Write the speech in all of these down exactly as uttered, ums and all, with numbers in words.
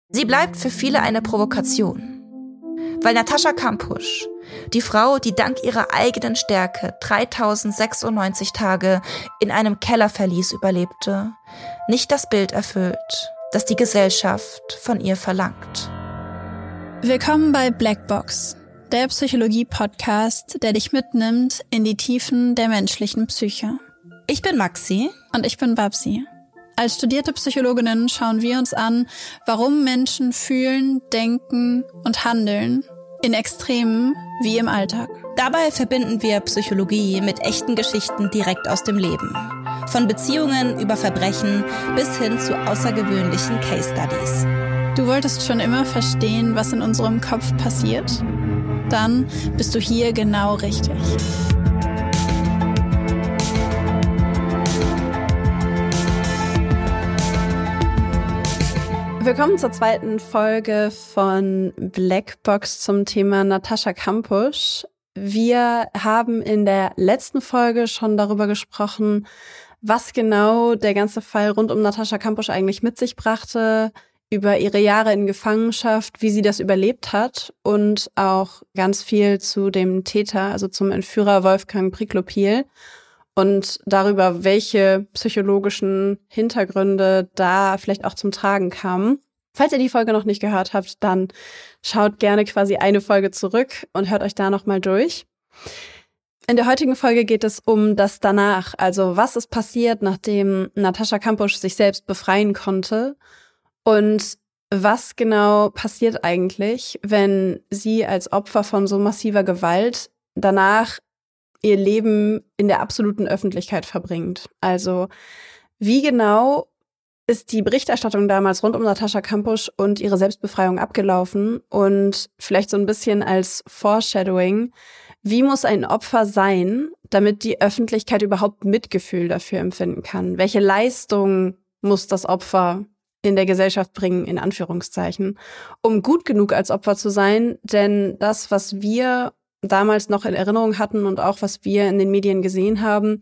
Sie bleibt für viele eine Provokation. Weil Natascha Kampusch, die Frau, die dank ihrer eigenen Stärke dreitausendsechsundneunzig Tage in einem Kellerverlies überlebte, nicht das Bild erfüllt, das die Gesellschaft von ihr verlangt. Willkommen bei Blackbox, der Psychologie-Podcast, der dich mitnimmt in die Tiefen der menschlichen Psyche. Ich bin Maxi. Und ich bin Babsi. Als studierte Psychologinnen schauen wir uns an, warum Menschen fühlen, denken und handeln, in Extremen wie im Alltag. Dabei verbinden wir Psychologie mit echten Geschichten direkt aus dem Leben. Von Beziehungen über Verbrechen bis hin zu außergewöhnlichen Case Studies. Du wolltest schon immer verstehen, was in unserem Kopf passiert? Dann bist du hier genau richtig. Willkommen zur zweiten Folge von Blackbox zum Thema Natascha Kampusch. Wir haben in der letzten Folge schon darüber gesprochen, was genau der ganze Fall rund um Natascha Kampusch eigentlich mit sich brachte, über ihre Jahre in Gefangenschaft, wie sie das überlebt hat und auch ganz viel zu dem Täter, also zum Entführer Wolfgang Priklopil und darüber, welche psychologischen Hintergründe da vielleicht auch zum Tragen kamen. Falls ihr die Folge noch nicht gehört habt, dann schaut gerne quasi eine Folge zurück und hört euch da nochmal durch. In der heutigen Folge geht es um das Danach, also was ist passiert, nachdem Natascha Kampusch sich selbst befreien konnte und was genau passiert eigentlich, wenn sie als Opfer von so massiver Gewalt danach ihr Leben in der absoluten Öffentlichkeit verbringt. Also wie genau ist die Berichterstattung damals rund um Natascha Kampusch und ihre Selbstbefreiung abgelaufen? Und vielleicht so ein bisschen als Foreshadowing, wie muss ein Opfer sein, damit die Öffentlichkeit überhaupt Mitgefühl dafür empfinden kann? Welche Leistung muss das Opfer in der Gesellschaft bringen, in Anführungszeichen, um gut genug als Opfer zu sein? Denn das, was wir damals noch in Erinnerung hatten und auch was wir in den Medien gesehen haben,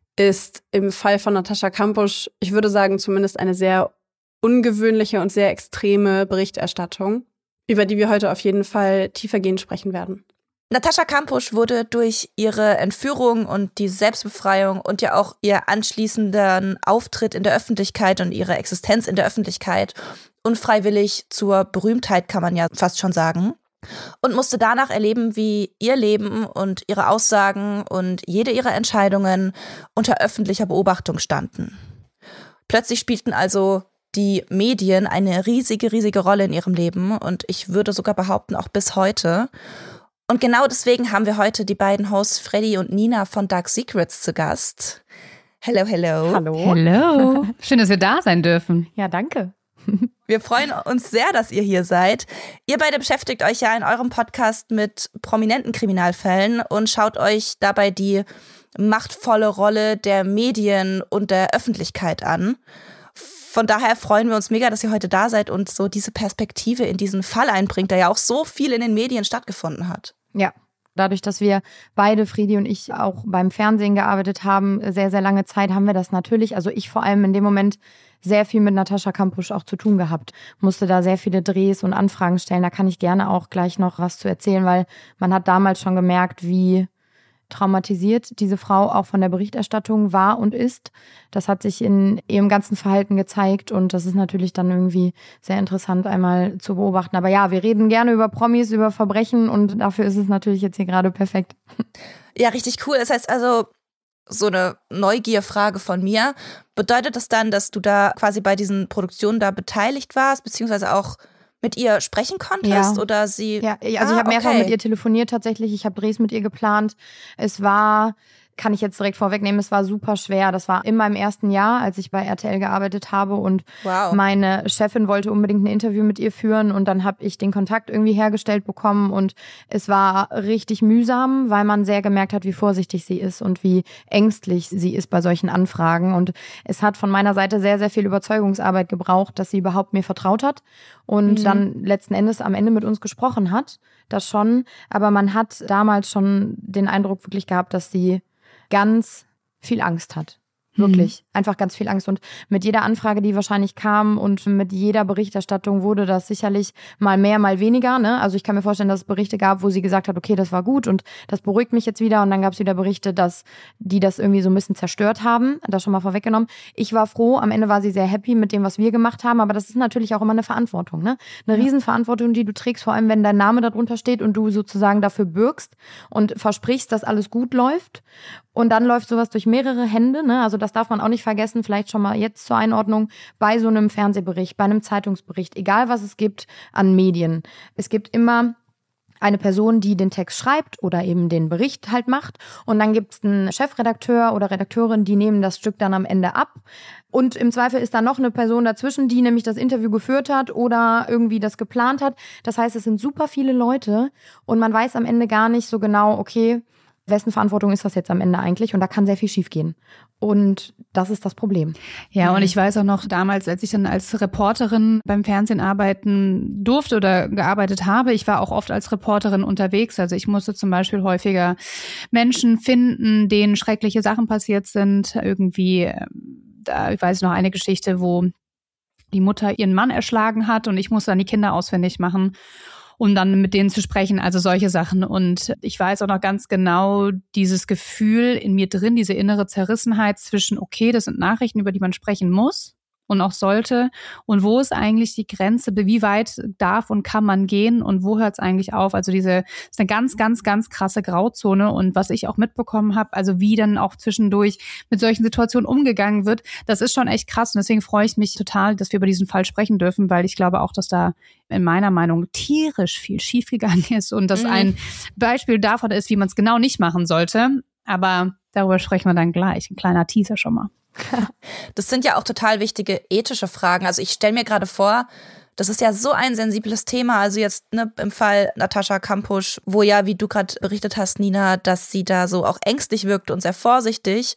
ist im Fall von Natascha Kampusch, ich würde sagen, zumindest eine sehr ungewöhnliche und sehr extreme Berichterstattung, über die wir heute auf jeden Fall tiefergehend sprechen werden. Natascha Kampusch wurde durch ihre Entführung und die Selbstbefreiung und ja auch ihr anschließenden Auftritt in der Öffentlichkeit und ihre Existenz in der Öffentlichkeit unfreiwillig zur Berühmtheit, kann man ja fast schon sagen. Und musste danach erleben, wie ihr Leben und ihre Aussagen und jede ihrer Entscheidungen unter öffentlicher Beobachtung standen. Plötzlich spielten also die Medien eine riesige, riesige Rolle in ihrem Leben und ich würde sogar behaupten, auch bis heute. Und genau deswegen haben wir heute die beiden Hosts Freddy und Nina von Dark Secrets zu Gast. Hello, hello. Hallo. Hello. Schön, dass wir da sein dürfen. Ja, danke. Wir freuen uns sehr, dass ihr hier seid. Ihr beide beschäftigt euch ja in eurem Podcast mit prominenten Kriminalfällen und schaut euch dabei die machtvolle Rolle der Medien und der Öffentlichkeit an. Von daher freuen wir uns mega, dass ihr heute da seid und so diese Perspektive in diesen Fall einbringt, der ja auch so viel in den Medien stattgefunden hat. Ja, dadurch, dass wir beide, Fredi und ich, auch beim Fernsehen gearbeitet haben, sehr, sehr lange Zeit, haben wir das natürlich, also ich vor allem in dem Moment, sehr viel mit Natascha Kampusch auch zu tun gehabt. Musste da sehr viele Drehs und Anfragen stellen. Da kann ich gerne auch gleich noch was zu erzählen, weil man hat damals schon gemerkt, wie traumatisiert diese Frau auch von der Berichterstattung war und ist. Das hat sich in ihrem ganzen Verhalten gezeigt und das ist natürlich dann irgendwie sehr interessant einmal zu beobachten. Aber ja, wir reden gerne über Promis, über Verbrechen und dafür ist es natürlich jetzt hier gerade perfekt. Ja, richtig cool. Das heißt also, so eine Neugierfrage von mir. Bedeutet das dann, dass du da quasi bei diesen Produktionen da beteiligt warst, beziehungsweise auch mit ihr sprechen konntest? Ja. Oder sie? Ja, also ah, ich habe mehrfach okay. mit ihr telefoniert tatsächlich. Ich habe Drehs mit ihr geplant. Es war, kann ich jetzt direkt vorwegnehmen, es war super schwer. Das war in meinem ersten Jahr, als ich bei R T L gearbeitet habe und wow. meine Chefin wollte unbedingt ein Interview mit ihr führen und dann habe ich den Kontakt irgendwie hergestellt bekommen und es war richtig mühsam, weil man sehr gemerkt hat, wie vorsichtig sie ist und wie ängstlich sie ist bei solchen Anfragen und es hat von meiner Seite sehr, sehr viel Überzeugungsarbeit gebraucht, dass sie überhaupt mir vertraut hat und mhm. dann letzten Endes am Ende mit uns gesprochen hat, das schon, aber man hat damals schon den Eindruck wirklich gehabt, dass sie ganz viel Angst hat. Wirklich. Mhm. Einfach ganz viel Angst. Und mit jeder Anfrage, die wahrscheinlich kam und mit jeder Berichterstattung wurde das sicherlich mal mehr, mal weniger. Ne? Also ich kann mir vorstellen, dass es Berichte gab, wo sie gesagt hat, okay, das war gut und das beruhigt mich jetzt wieder. Und dann gab es wieder Berichte, dass die das irgendwie so ein bisschen zerstört haben. Das schon mal vorweggenommen. Ich war froh. Am Ende war sie sehr happy mit dem, was wir gemacht haben. Aber das ist natürlich auch immer eine Verantwortung. Ne? Eine ja. Riesenverantwortung, die du trägst, vor allem wenn dein Name darunter steht und du sozusagen dafür bürgst und versprichst, dass alles gut läuft. Und dann läuft sowas durch mehrere Hände, ne? Also das darf man auch nicht vergessen, vielleicht schon mal jetzt zur Einordnung, bei so einem Fernsehbericht, bei einem Zeitungsbericht, egal was es gibt an Medien. Es gibt immer eine Person, die den Text schreibt oder eben den Bericht halt macht. Und dann gibt es einen Chefredakteur oder Redakteurin, die nehmen das Stück dann am Ende ab. Und im Zweifel ist da noch eine Person dazwischen, die nämlich das Interview geführt hat oder irgendwie das geplant hat. Das heißt, es sind super viele Leute und man weiß am Ende gar nicht so genau, okay, wessen Verantwortung ist das jetzt am Ende eigentlich? Und da kann sehr viel schiefgehen. Und das ist das Problem. Ja, und ich weiß auch noch damals, als ich dann als Reporterin beim Fernsehen arbeiten durfte oder gearbeitet habe, ich war auch oft als Reporterin unterwegs. Also ich musste zum Beispiel häufiger Menschen finden, denen schreckliche Sachen passiert sind. Irgendwie, da, ich weiß noch eine Geschichte, wo die Mutter ihren Mann erschlagen hat und ich musste dann die Kinder ausfindig machen, um dann mit denen zu sprechen, also solche Sachen. Und ich weiß auch noch ganz genau dieses Gefühl in mir drin, diese innere Zerrissenheit zwischen, okay, das sind Nachrichten, über die man sprechen muss und auch sollte. Und wo ist eigentlich die Grenze, wie weit darf und kann man gehen und wo hört es eigentlich auf? Also diese ist eine ganz, ganz, ganz krasse Grauzone. Und was ich auch mitbekommen habe, also wie dann auch zwischendurch mit solchen Situationen umgegangen wird, das ist schon echt krass. Und deswegen freue ich mich total, dass wir über diesen Fall sprechen dürfen, weil ich glaube auch, dass da in meiner Meinung tierisch viel schiefgegangen ist und das mhm. ein Beispiel davon ist, wie man es genau nicht machen sollte. Aber darüber sprechen wir dann gleich. Ein kleiner Teaser schon mal. Das sind ja auch total wichtige ethische Fragen. Also ich stelle mir gerade vor, das ist ja so ein sensibles Thema. Also jetzt ne, im Fall Natascha Kampusch, wo ja, wie du gerade berichtet hast, Nina, dass sie da so auch ängstlich wirkt und sehr vorsichtig.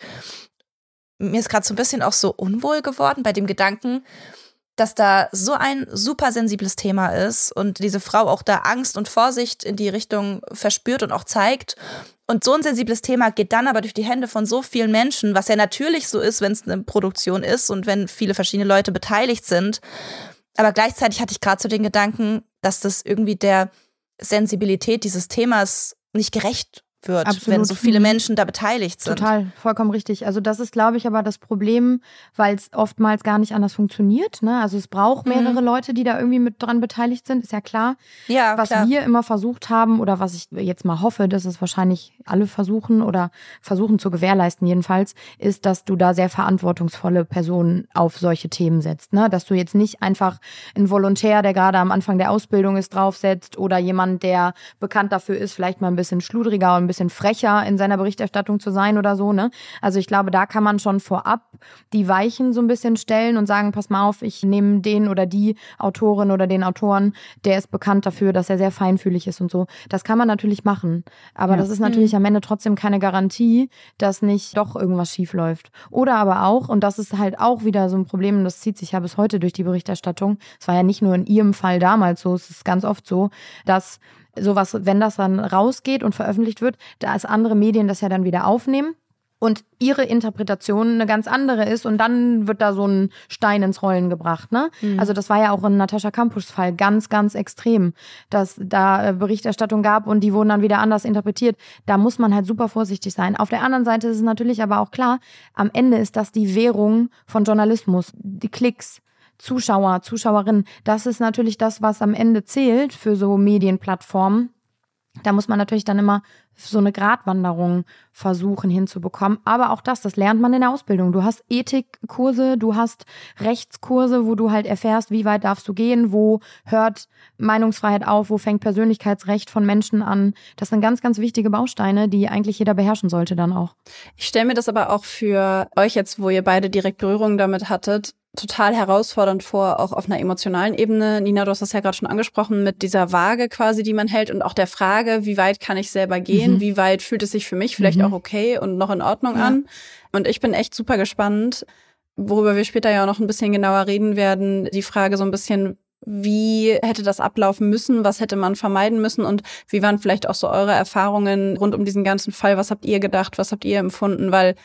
Mir ist gerade so ein bisschen auch so unwohl geworden bei dem Gedanken, dass da so ein super sensibles Thema ist und diese Frau auch da Angst und Vorsicht in die Richtung verspürt und auch zeigt. Und so ein sensibles Thema geht dann aber durch die Hände von so vielen Menschen, was ja natürlich so ist, wenn es eine Produktion ist und wenn viele verschiedene Leute beteiligt sind. Aber gleichzeitig hatte ich gerade so den Gedanken, dass das irgendwie der Sensibilität dieses Themas nicht gerecht wird, Absolut. Wenn so viele Menschen da beteiligt sind. Total, vollkommen richtig. Also das ist, glaube ich, aber das Problem, weil es oftmals gar nicht anders funktioniert. Ne? Also es braucht mehrere mhm. Leute, die da irgendwie mit dran beteiligt sind, ist ja klar. Ja, was klar. wir immer versucht haben oder was ich jetzt mal hoffe, dass es wahrscheinlich alle versuchen oder versuchen zu gewährleisten jedenfalls, ist, dass du da sehr verantwortungsvolle Personen auf solche Themen setzt. Ne? Dass du jetzt nicht einfach einen Volontär, der gerade am Anfang der Ausbildung ist, draufsetzt oder jemand, der bekannt dafür ist, vielleicht mal ein bisschen schludriger und ein bisschen bisschen frecher in seiner Berichterstattung zu sein oder so, ne? Also ich glaube, da kann man schon vorab die Weichen so ein bisschen stellen und sagen, pass mal auf, ich nehme den oder die Autorin oder den Autoren, der ist bekannt dafür, dass er sehr feinfühlig ist und so. Das kann man natürlich machen, aber ja. das ist natürlich mhm. am Ende trotzdem keine Garantie, dass nicht doch irgendwas schief läuft. Oder aber auch, und das ist halt auch wieder so ein Problem, und das zieht sich ja bis heute durch die Berichterstattung, es war ja nicht nur in ihrem Fall damals so, es ist ganz oft so, dass sowas, wenn das dann rausgeht und veröffentlicht wird, da es andere Medien das ja dann wieder aufnehmen und ihre Interpretation eine ganz andere ist und dann wird da so ein Stein ins Rollen gebracht, ne? Mhm. Also das war ja auch in Natascha Kampuschs Fall ganz, ganz extrem, dass da Berichterstattung gab und die wurden dann wieder anders interpretiert. Da muss man halt super vorsichtig sein. Auf der anderen Seite ist es natürlich aber auch klar, am Ende ist das die Währung von Journalismus, die Klicks, Zuschauer, Zuschauerinnen, das ist natürlich das, was am Ende zählt für so Medienplattformen. Da muss man natürlich dann immer so eine Gratwanderung versuchen hinzubekommen. Aber auch das, das lernt man in der Ausbildung. Du hast Ethikkurse, du hast Rechtskurse, wo du halt erfährst, wie weit darfst du gehen, wo hört Meinungsfreiheit auf, wo fängt Persönlichkeitsrecht von Menschen an. Das sind ganz, ganz wichtige Bausteine, die eigentlich jeder beherrschen sollte dann auch. Ich stelle mir das aber auch für euch jetzt, wo ihr beide direkt Berührung damit hattet, total herausfordernd vor, auch auf einer emotionalen Ebene. Nina, du hast das ja gerade schon angesprochen, mit dieser Waage quasi, die man hält und auch der Frage, wie weit kann ich selber gehen, mhm. wie weit fühlt es sich für mich vielleicht mhm. auch okay und noch in Ordnung ja. an. Und ich bin echt super gespannt, worüber wir später ja auch noch ein bisschen genauer reden werden, die Frage so ein bisschen, wie hätte das ablaufen müssen, was hätte man vermeiden müssen und wie waren vielleicht auch so eure Erfahrungen rund um diesen ganzen Fall, was habt ihr gedacht, was habt ihr empfunden, weil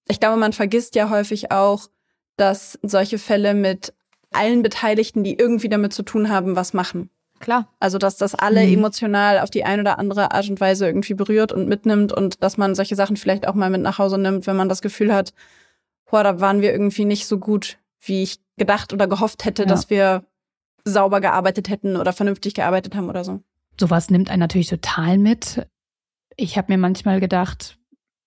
Ich glaube, man vergisst ja häufig auch, dass solche Fälle mit allen Beteiligten, die irgendwie damit zu tun haben, was machen. Klar. Also, dass das alle mhm. emotional auf die eine oder andere Art und Weise irgendwie berührt und mitnimmt und dass man solche Sachen vielleicht auch mal mit nach Hause nimmt, wenn man das Gefühl hat, boah, da waren wir irgendwie nicht so gut, wie ich gedacht oder gehofft hätte, ja. dass wir sauber gearbeitet hätten oder vernünftig gearbeitet haben oder so. Sowas nimmt einen natürlich total mit. Ich habe mir manchmal gedacht,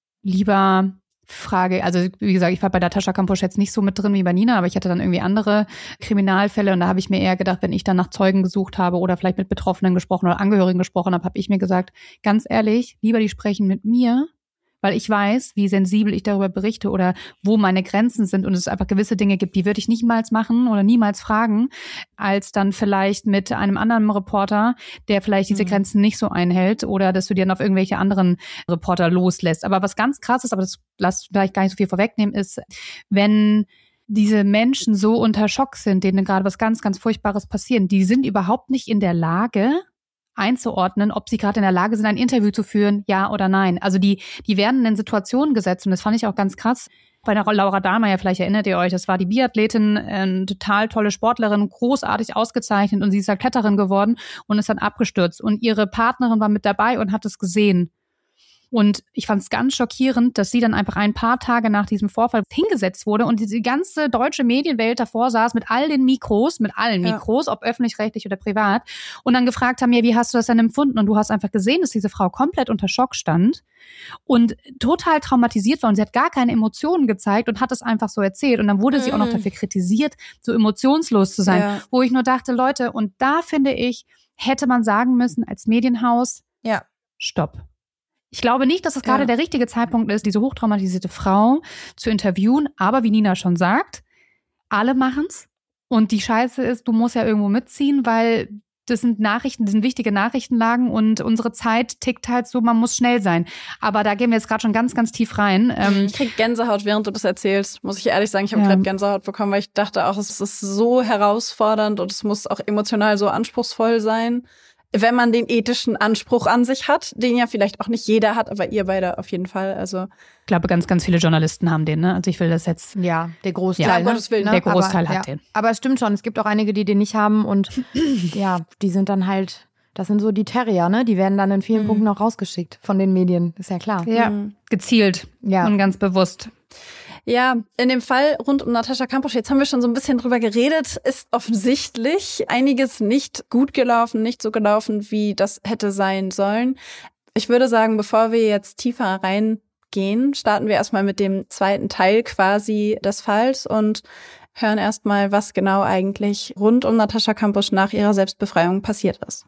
lieber Frage, also wie gesagt, ich war bei Natascha Kampusch jetzt nicht so mit drin wie bei Nina, aber ich hatte dann irgendwie andere Kriminalfälle und da habe ich mir eher gedacht, wenn ich dann nach Zeugen gesucht habe oder vielleicht mit Betroffenen gesprochen oder Angehörigen gesprochen habe, habe ich mir gesagt, ganz ehrlich, lieber die sprechen mit mir, weil ich weiß, wie sensibel ich darüber berichte oder wo meine Grenzen sind und es einfach gewisse Dinge gibt, die würde ich niemals machen oder niemals fragen, als dann vielleicht mit einem anderen Reporter, der vielleicht diese mhm. Grenzen nicht so einhält oder dass du dir dann auf irgendwelche anderen Reporter loslässt. Aber was ganz krass ist, aber das lass vielleicht gar nicht so viel vorwegnehmen, ist, wenn diese Menschen so unter Schock sind, denen gerade was ganz, ganz Furchtbares passiert, die sind überhaupt nicht in der Lage, einzuordnen, ob sie gerade in der Lage sind, ein Interview zu führen, ja oder nein. Also die, die werden in Situationen gesetzt und das fand ich auch ganz krass. Bei der Laura Dahlmeier, vielleicht erinnert ihr euch, das war die Biathletin, eine total tolle Sportlerin, großartig ausgezeichnet und sie ist ja Kletterin geworden und ist dann abgestürzt. Und ihre Partnerin war mit dabei und hat es gesehen. Und ich fand es ganz schockierend, dass sie dann einfach ein paar Tage nach diesem Vorfall hingesetzt wurde und die ganze deutsche Medienwelt davor saß mit all den Mikros, mit allen Mikros, ja. ob öffentlich-rechtlich oder privat, und dann gefragt haben, ja, wie hast du das denn empfunden? Und du hast einfach gesehen, dass diese Frau komplett unter Schock stand und total traumatisiert war und sie hat gar keine Emotionen gezeigt und hat es einfach so erzählt. Und dann wurde mhm. sie auch noch dafür kritisiert, so emotionslos zu sein, ja. wo ich nur dachte, Leute, und da finde ich, hätte man sagen müssen als Medienhaus, ja, stopp. Ich glaube nicht, dass es gerade ja. der richtige Zeitpunkt ist, diese hochtraumatisierte Frau zu interviewen. Aber wie Nina schon sagt, alle machen's. Und die Scheiße ist, du musst ja irgendwo mitziehen, weil das sind Nachrichten, das sind wichtige Nachrichtenlagen und unsere Zeit tickt halt so, man muss schnell sein. Aber da gehen wir jetzt gerade schon ganz, ganz tief rein. Ich krieg Gänsehaut, während du das erzählst, muss ich ehrlich sagen. Ich habe ja. gerade Gänsehaut bekommen, weil ich dachte auch, es ist so herausfordernd und es muss auch emotional so anspruchsvoll sein. Wenn man den ethischen Anspruch an sich hat, den ja vielleicht auch nicht jeder hat, aber ihr beide auf jeden Fall. Also ich glaube, ganz, ganz viele Journalisten haben den, ne? Also ich will das jetzt. Ja, der Großteil. Ja, ne? Gottes Willen, ne? Der Großteil aber, hat ja. den. Aber es stimmt schon, es gibt auch einige, die den nicht haben und ja, die sind dann halt, das sind so die Terrier, ne? Die werden dann in vielen mhm. Punkten auch rausgeschickt von den Medien, ist ja klar. Ja, mhm. gezielt ja. und ganz bewusst. Ja, in dem Fall rund um Natascha Kampusch, jetzt haben wir schon so ein bisschen drüber geredet, ist offensichtlich einiges nicht gut gelaufen, nicht so gelaufen, wie das hätte sein sollen. Ich würde sagen, bevor wir jetzt tiefer reingehen, starten wir erstmal mit dem zweiten Teil quasi des Falls und hören erstmal, was genau eigentlich rund um Natascha Kampusch nach ihrer Selbstbefreiung passiert ist.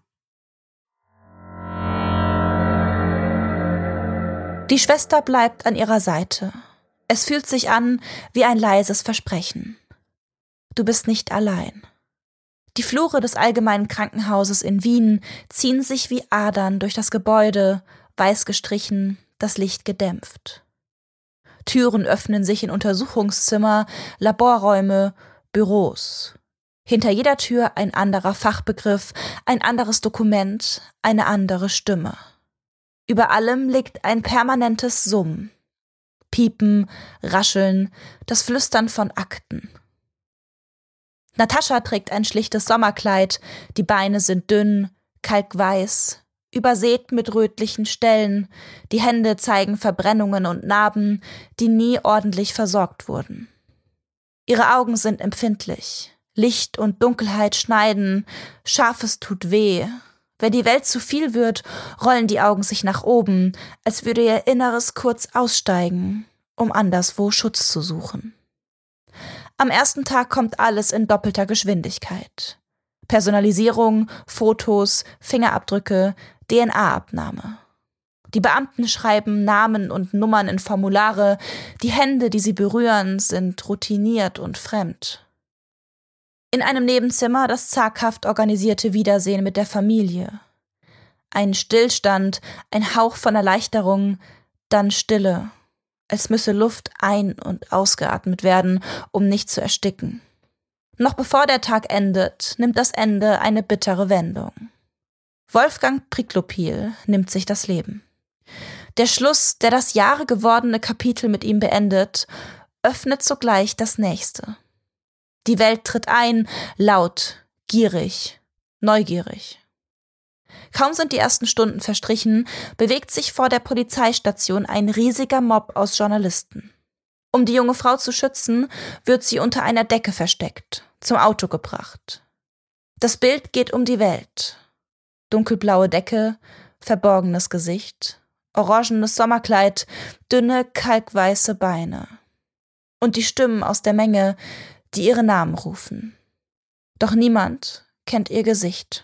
Die Schwester bleibt an ihrer Seite. Es fühlt sich an wie ein leises Versprechen. Du bist nicht allein. Die Flure des Allgemeinen Krankenhauses in Wien ziehen sich wie Adern durch das Gebäude, weiß gestrichen, das Licht gedämpft. Türen öffnen sich in Untersuchungszimmer, Laborräume, Büros. Hinter jeder Tür ein anderer Fachbegriff, ein anderes Dokument, eine andere Stimme. Über allem liegt ein permanentes Summen. Piepen, Rascheln, das Flüstern von Akten. Natascha trägt ein schlichtes Sommerkleid, die Beine sind dünn, kalkweiß, übersät mit rötlichen Stellen, die Hände zeigen Verbrennungen und Narben, die nie ordentlich versorgt wurden. Ihre Augen sind empfindlich, Licht und Dunkelheit schneiden, Scharfes tut weh. Wenn die Welt zu viel wird, rollen die Augen sich nach oben, als würde ihr Inneres kurz aussteigen, um anderswo Schutz zu suchen. Am ersten Tag kommt alles in doppelter Geschwindigkeit. Personalisierung, Fotos, Fingerabdrücke, D N A-Abnahme. Die Beamten schreiben Namen und Nummern in Formulare, die Hände, die sie berühren, sind routiniert und fremd. In einem Nebenzimmer das zaghaft organisierte Wiedersehen mit der Familie. Ein Stillstand, ein Hauch von Erleichterung, dann Stille, als müsse Luft ein- und ausgeatmet werden, um nicht zu ersticken. Noch bevor der Tag endet, nimmt das Ende eine bittere Wendung. Wolfgang Priklopil nimmt sich das Leben. Der Schluss, der das Jahre gewordene Kapitel mit ihm beendet, öffnet sogleich das nächste. Die Welt tritt ein, laut, gierig, neugierig. Kaum sind die ersten Stunden verstrichen, bewegt sich vor der Polizeistation ein riesiger Mob aus Journalisten. Um die junge Frau zu schützen, wird sie unter einer Decke versteckt, zum Auto gebracht. Das Bild geht um die Welt. Dunkelblaue Decke, verborgenes Gesicht, orangenes Sommerkleid, dünne, kalkweiße Beine. Und die Stimmen aus der Menge, die ihre Namen rufen. Doch niemand kennt ihr Gesicht.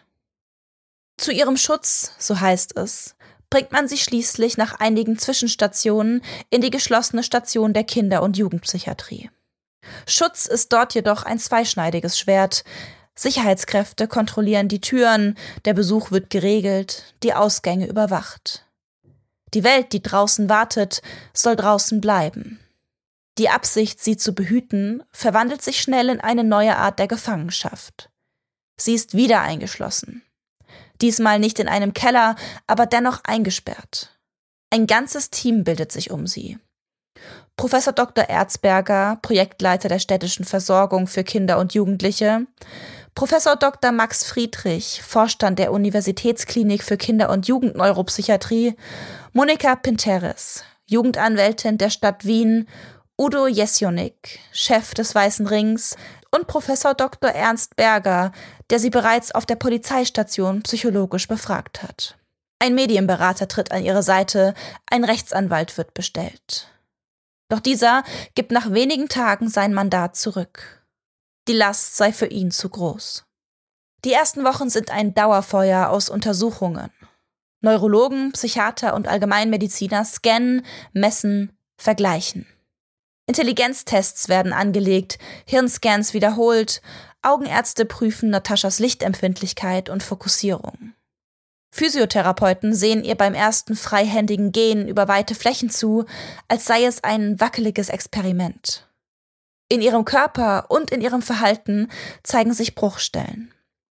Zu ihrem Schutz, so heißt es, bringt man sie schließlich nach einigen Zwischenstationen in die geschlossene Station der Kinder- und Jugendpsychiatrie. Schutz ist dort jedoch ein zweischneidiges Schwert. Sicherheitskräfte kontrollieren die Türen, der Besuch wird geregelt, die Ausgänge überwacht. Die Welt, die draußen wartet, soll draußen bleiben. Die Absicht, sie zu behüten, verwandelt sich schnell in eine neue Art der Gefangenschaft. Sie ist wieder eingeschlossen. Diesmal nicht in einem Keller, aber dennoch eingesperrt. Ein ganzes Team bildet sich um sie. Professor Doktor Erzberger, Projektleiter der städtischen Versorgung für Kinder und Jugendliche, Professor Doktor Max Friedrich, Vorstand der Universitätsklinik für Kinder- und Jugendneuropsychiatrie, Monika Pinteres, Jugendanwältin der Stadt Wien, Udo Jesjonik, Chef des Weißen Rings und Professor Doktor Ernst Berger, der sie bereits auf der Polizeistation psychologisch befragt hat. Ein Medienberater tritt an ihre Seite, ein Rechtsanwalt wird bestellt. Doch dieser gibt nach wenigen Tagen sein Mandat zurück. Die Last sei für ihn zu groß. Die ersten Wochen sind ein Dauerfeuer aus Untersuchungen. Neurologen, Psychiater und Allgemeinmediziner scannen, messen, vergleichen. Intelligenztests werden angelegt, Hirnscans wiederholt, Augenärzte prüfen Nataschas Lichtempfindlichkeit und Fokussierung. Physiotherapeuten sehen ihr beim ersten freihändigen Gehen über weite Flächen zu, als sei es ein wackeliges Experiment. In ihrem Körper und in ihrem Verhalten zeigen sich Bruchstellen.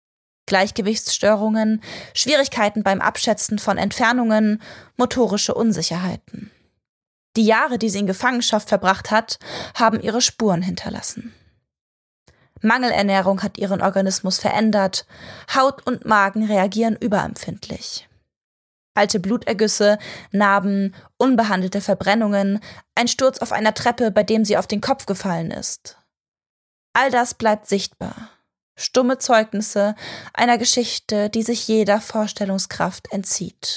Gleichgewichtsstörungen, Schwierigkeiten beim Abschätzen von Entfernungen, motorische Unsicherheiten. Die Jahre, die sie in Gefangenschaft verbracht hat, haben ihre Spuren hinterlassen. Mangelernährung hat ihren Organismus verändert, Haut und Magen reagieren überempfindlich. Alte Blutergüsse, Narben, unbehandelte Verbrennungen, ein Sturz auf einer Treppe, bei dem sie auf den Kopf gefallen ist. All das bleibt sichtbar. Stumme Zeugnisse einer Geschichte, die sich jeder Vorstellungskraft entzieht.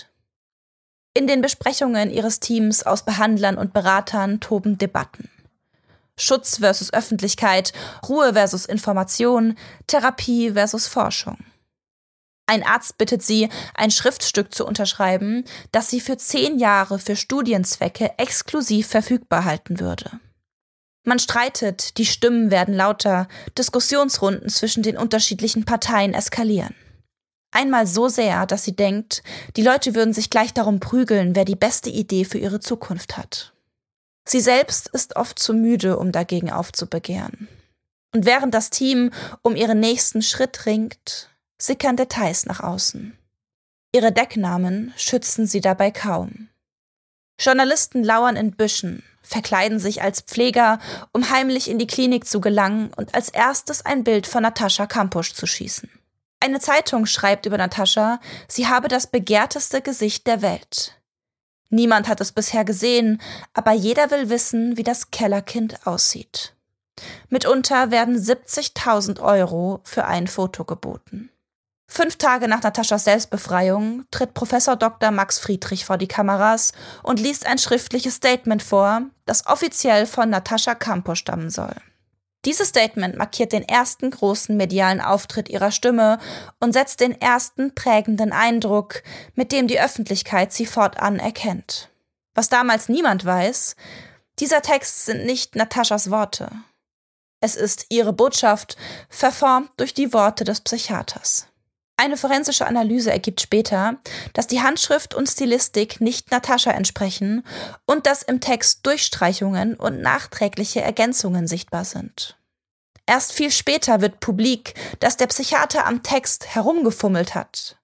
In den Besprechungen ihres Teams aus Behandlern und Beratern toben Debatten. Schutz versus Öffentlichkeit, Ruhe versus Information, Therapie versus Forschung. Ein Arzt bittet sie, ein Schriftstück zu unterschreiben, das sie für zehn Jahre für Studienzwecke exklusiv verfügbar halten würde. Man streitet, die Stimmen werden lauter, Diskussionsrunden zwischen den unterschiedlichen Parteien eskalieren. Einmal so sehr, dass sie denkt, die Leute würden sich gleich darum prügeln, wer die beste Idee für ihre Zukunft hat. Sie selbst ist oft zu müde, um dagegen aufzubegehren. Und während das Team um ihren nächsten Schritt ringt, sickern Details nach außen. Ihre Decknamen schützen sie dabei kaum. Journalisten lauern in Büschen, verkleiden sich als Pfleger, um heimlich in die Klinik zu gelangen und als erstes ein Bild von Natascha Kampusch zu schießen. Eine Zeitung schreibt über Natascha, sie habe das begehrteste Gesicht der Welt. Niemand hat es bisher gesehen, aber jeder will wissen, wie das Kellerkind aussieht. Mitunter werden siebzigtausend Euro für ein Foto geboten. Fünf Tage nach Nataschas Selbstbefreiung tritt Professor Doktor Max Friedrich vor die Kameras und liest ein schriftliches Statement vor, das offiziell von Natascha Kampusch stammen soll. Dieses Statement markiert den ersten großen medialen Auftritt ihrer Stimme und setzt den ersten prägenden Eindruck, mit dem die Öffentlichkeit sie fortan erkennt. Was damals niemand weiß, dieser Text sind nicht Nataschas Worte. Es ist ihre Botschaft, verformt durch die Worte des Psychiaters. Eine forensische Analyse ergibt später, dass die Handschrift und Stilistik nicht Natascha entsprechen und dass im Text Durchstreichungen und nachträgliche Ergänzungen sichtbar sind. Erst viel später wird publik, dass der Psychiater am Text herumgefummelt hat.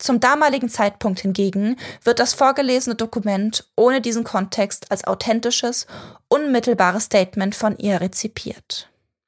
Zum damaligen Zeitpunkt hingegen wird das vorgelesene Dokument ohne diesen Kontext als authentisches, unmittelbares Statement von ihr rezipiert.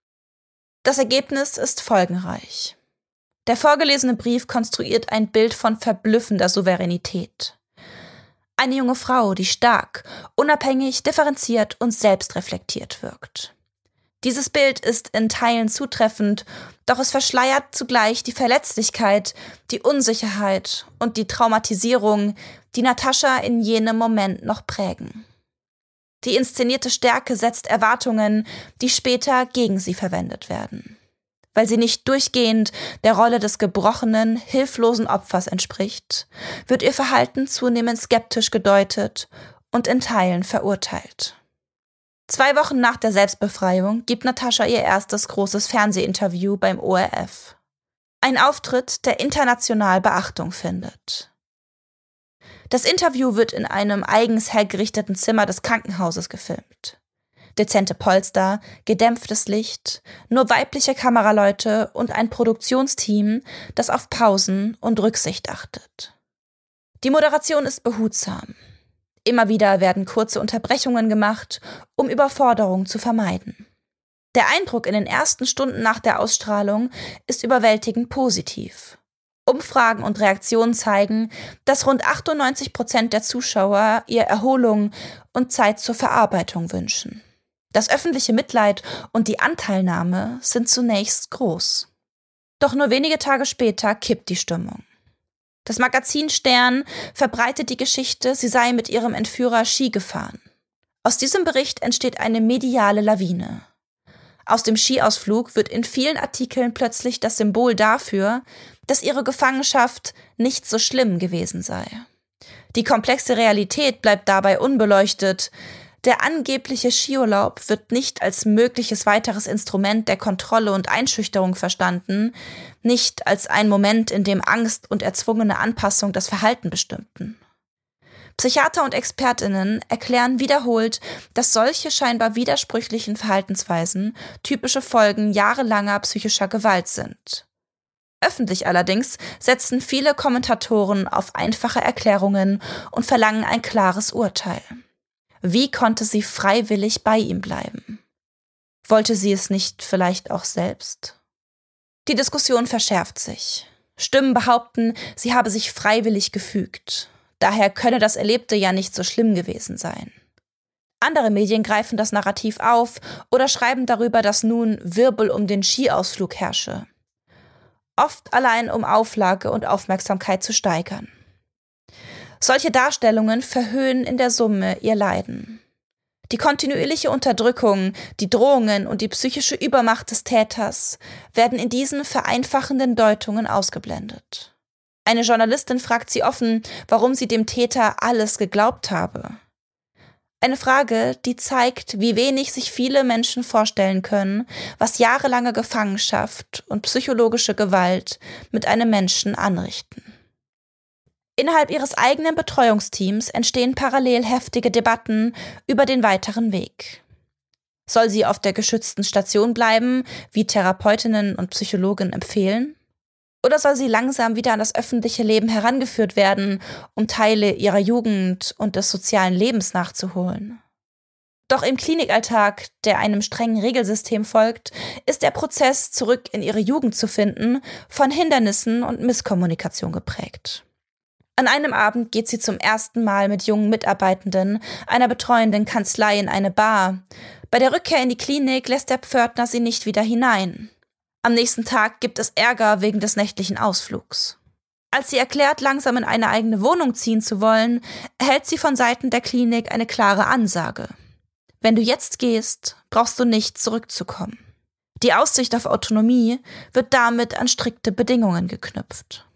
Das Ergebnis ist folgenreich. Der vorgelesene Brief konstruiert ein Bild von verblüffender Souveränität. Eine junge Frau, die stark, unabhängig, differenziert und selbstreflektiert wirkt. Dieses Bild ist in Teilen zutreffend, doch es verschleiert zugleich die Verletzlichkeit, die Unsicherheit und die Traumatisierung, die Natascha in jenem Moment noch prägen. Die inszenierte Stärke setzt Erwartungen, die später gegen sie verwendet werden. Weil sie nicht durchgehend der Rolle des gebrochenen, hilflosen Opfers entspricht, wird ihr Verhalten zunehmend skeptisch gedeutet und in Teilen verurteilt. Zwei Wochen nach der Selbstbefreiung gibt Natascha ihr erstes großes Fernsehinterview beim O R F. Ein Auftritt, der international Beachtung findet. Das Interview wird in einem eigens hergerichteten Zimmer des Krankenhauses gefilmt. Dezente Polster, gedämpftes Licht, nur weibliche Kameraleute und ein Produktionsteam, das auf Pausen und Rücksicht achtet. Die Moderation ist behutsam. Immer wieder werden kurze Unterbrechungen gemacht, um Überforderung zu vermeiden. Der Eindruck in den ersten Stunden nach der Ausstrahlung ist überwältigend positiv. Umfragen und Reaktionen zeigen, dass rund achtundneunzig Prozent der Zuschauer ihr Erholung und Zeit zur Verarbeitung wünschen. Das öffentliche Mitleid und die Anteilnahme sind zunächst groß. Doch nur wenige Tage später kippt die Stimmung. Das Magazin Stern verbreitet die Geschichte, sie sei mit ihrem Entführer Ski gefahren. Aus diesem Bericht entsteht eine mediale Lawine. Aus dem Skiausflug wird in vielen Artikeln plötzlich das Symbol dafür, dass ihre Gefangenschaft nicht so schlimm gewesen sei. Die komplexe Realität bleibt dabei unbeleuchtet. Der angebliche Skiurlaub wird nicht als mögliches weiteres Instrument der Kontrolle und Einschüchterung verstanden, nicht als ein Moment, in dem Angst und erzwungene Anpassung das Verhalten bestimmten. Psychiater und ExpertInnen erklären wiederholt, dass solche scheinbar widersprüchlichen Verhaltensweisen typische Folgen jahrelanger psychischer Gewalt sind. Öffentlich allerdings setzen viele Kommentatoren auf einfache Erklärungen und verlangen ein klares Urteil. Wie konnte sie freiwillig bei ihm bleiben? Wollte sie es nicht vielleicht auch selbst? Die Diskussion verschärft sich. Stimmen behaupten, sie habe sich freiwillig gefügt. Daher könne das Erlebte ja nicht so schlimm gewesen sein. Andere Medien greifen das Narrativ auf oder schreiben darüber, dass nun Wirbel um den Skiausflug herrsche. Oft allein, um Auflage und Aufmerksamkeit zu steigern. Solche Darstellungen verhöhnen in der Summe ihr Leiden. Die kontinuierliche Unterdrückung, die Drohungen und die psychische Übermacht des Täters werden in diesen vereinfachenden Deutungen ausgeblendet. Eine Journalistin fragt sie offen, warum sie dem Täter alles geglaubt habe. Eine Frage, die zeigt, wie wenig sich viele Menschen vorstellen können, was jahrelange Gefangenschaft und psychologische Gewalt mit einem Menschen anrichten. Innerhalb ihres eigenen Betreuungsteams entstehen parallel heftige Debatten über den weiteren Weg. Soll sie auf der geschützten Station bleiben, wie Therapeutinnen und Psychologen empfehlen? Oder soll sie langsam wieder an das öffentliche Leben herangeführt werden, um Teile ihrer Jugend und des sozialen Lebens nachzuholen? Doch im Klinikalltag, der einem strengen Regelsystem folgt, ist der Prozess, zurück in ihre Jugend zu finden, von Hindernissen und Misskommunikation geprägt. An einem Abend geht sie zum ersten Mal mit jungen Mitarbeitenden einer betreuenden Kanzlei in eine Bar. Bei der Rückkehr in die Klinik lässt der Pförtner sie nicht wieder hinein. Am nächsten Tag gibt es Ärger wegen des nächtlichen Ausflugs. Als sie erklärt, langsam in eine eigene Wohnung ziehen zu wollen, erhält sie von Seiten der Klinik eine klare Ansage. Wenn du jetzt gehst, brauchst du nicht zurückzukommen. Die Aussicht auf Autonomie wird damit an strikte Bedingungen geknüpft.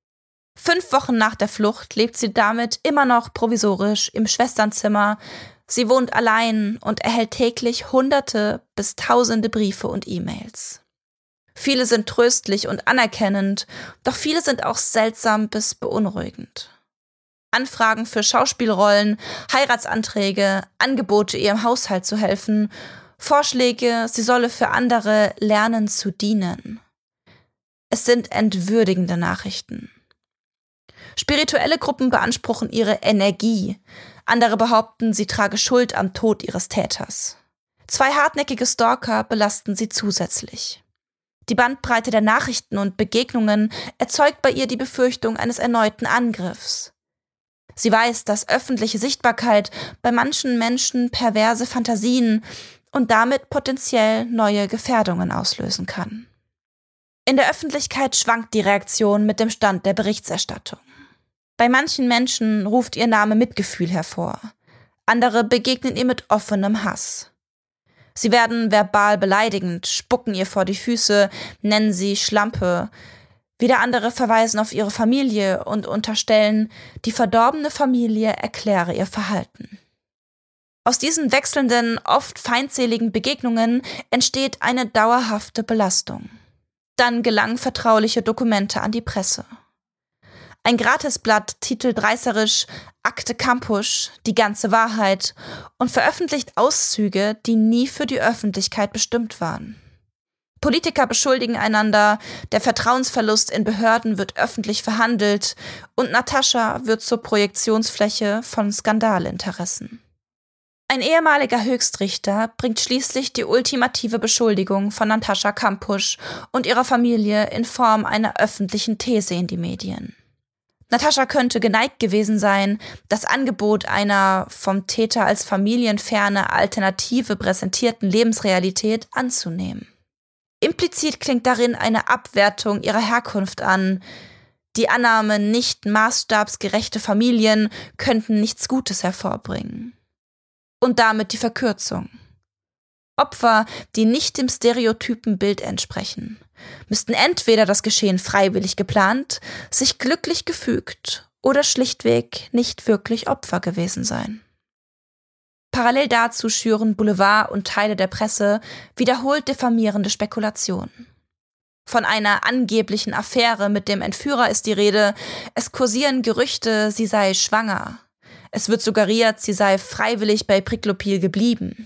Fünf Wochen nach der Flucht lebt sie damit immer noch provisorisch im Schwesternzimmer. Sie wohnt allein und erhält täglich Hunderte bis Tausende Briefe und E-Mails. Viele sind tröstlich und anerkennend, doch viele sind auch seltsam bis beunruhigend. Anfragen für Schauspielrollen, Heiratsanträge, Angebote, ihr im Haushalt zu helfen, Vorschläge, sie solle für andere lernen zu dienen. Es sind entwürdigende Nachrichten. Spirituelle Gruppen beanspruchen ihre Energie. Andere behaupten, sie trage Schuld am Tod ihres Täters. Zwei hartnäckige Stalker belasten sie zusätzlich. Die Bandbreite der Nachrichten und Begegnungen erzeugt bei ihr die Befürchtung eines erneuten Angriffs. Sie weiß, dass öffentliche Sichtbarkeit bei manchen Menschen perverse Fantasien und damit potenziell neue Gefährdungen auslösen kann. In der Öffentlichkeit schwankt die Reaktion mit dem Stand der Berichterstattung. Bei manchen Menschen ruft ihr Name Mitgefühl hervor. Andere begegnen ihr mit offenem Hass. Sie werden verbal beleidigend, spucken ihr vor die Füße, nennen sie Schlampe. Wieder andere verweisen auf ihre Familie und unterstellen, die verdorbene Familie erkläre ihr Verhalten. Aus diesen wechselnden, oft feindseligen Begegnungen entsteht eine dauerhafte Belastung. Dann gelangen vertrauliche Dokumente an die Presse. Ein Gratisblatt titelt reißerisch Akte Kampusch, die ganze Wahrheit und veröffentlicht Auszüge, die nie für die Öffentlichkeit bestimmt waren. Politiker beschuldigen einander, der Vertrauensverlust in Behörden wird öffentlich verhandelt und Natascha wird zur Projektionsfläche von Skandalinteressen. Ein ehemaliger Höchstrichter bringt schließlich die ultimative Beschuldigung von Natascha Kampusch und ihrer Familie in Form einer öffentlichen These in die Medien. Natascha könnte geneigt gewesen sein, das Angebot einer vom Täter als familienferne Alternative präsentierten Lebensrealität anzunehmen. Implizit klingt darin eine Abwertung ihrer Herkunft an. Die Annahme, nicht maßstabsgerechte Familien könnten nichts Gutes hervorbringen. Und damit die Verkürzung. Opfer, die nicht dem stereotypen Bild entsprechen, müssten entweder das Geschehen freiwillig geplant, sich glücklich gefügt oder schlichtweg nicht wirklich Opfer gewesen sein. Parallel dazu schüren Boulevard und Teile der Presse wiederholt diffamierende Spekulationen. Von einer angeblichen Affäre mit dem Entführer ist die Rede, es kursieren Gerüchte, sie sei schwanger. Es wird suggeriert, sie sei freiwillig bei Priklopil geblieben.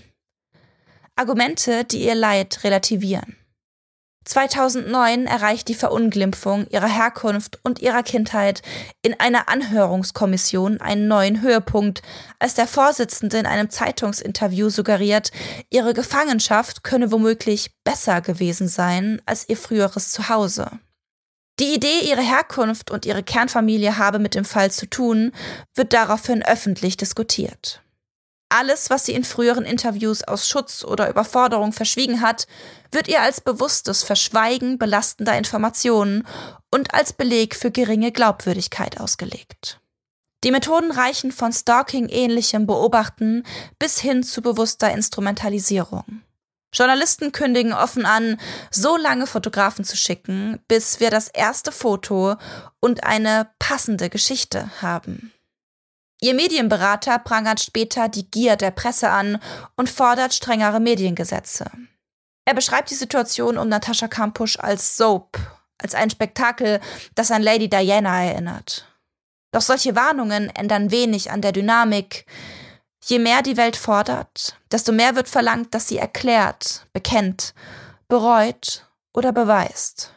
Argumente, die ihr Leid relativieren. zweitausendneun erreicht die Verunglimpfung ihrer Herkunft und ihrer Kindheit in einer Anhörungskommission einen neuen Höhepunkt, als der Vorsitzende in einem Zeitungsinterview suggeriert, ihre Gefangenschaft könne womöglich besser gewesen sein als ihr früheres Zuhause. Die Idee, ihre Herkunft und ihre Kernfamilie habe mit dem Fall zu tun, wird daraufhin öffentlich diskutiert. Alles, was sie in früheren Interviews aus Schutz oder Überforderung verschwiegen hat, wird ihr als bewusstes Verschweigen belastender Informationen und als Beleg für geringe Glaubwürdigkeit ausgelegt. Die Methoden reichen von Stalking-ähnlichem Beobachten bis hin zu bewusster Instrumentalisierung. Journalisten kündigen offen an, so lange Fotografen zu schicken, bis wir das erste Foto und eine passende Geschichte haben. Ihr Medienberater prangert später die Gier der Presse an und fordert strengere Mediengesetze. Er beschreibt die Situation um Natascha Kampusch als Soap, als ein Spektakel, das an Lady Diana erinnert. Doch solche Warnungen ändern wenig an der Dynamik. Je mehr die Welt fordert, desto mehr wird verlangt, dass sie erklärt, bekennt, bereut oder beweist.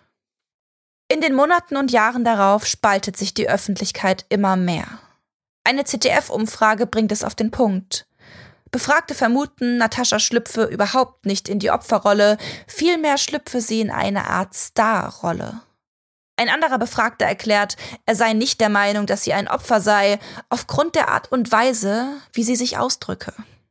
In den Monaten und Jahren darauf spaltet sich die Öffentlichkeit immer mehr. Eine Z D F-Umfrage bringt es auf den Punkt. Befragte vermuten, Natascha schlüpfe überhaupt nicht in die Opferrolle, vielmehr schlüpfe sie in eine Art Starrolle. Ein anderer Befragter erklärt, er sei nicht der Meinung, dass sie ein Opfer sei, aufgrund der Art und Weise, wie sie sich ausdrücke.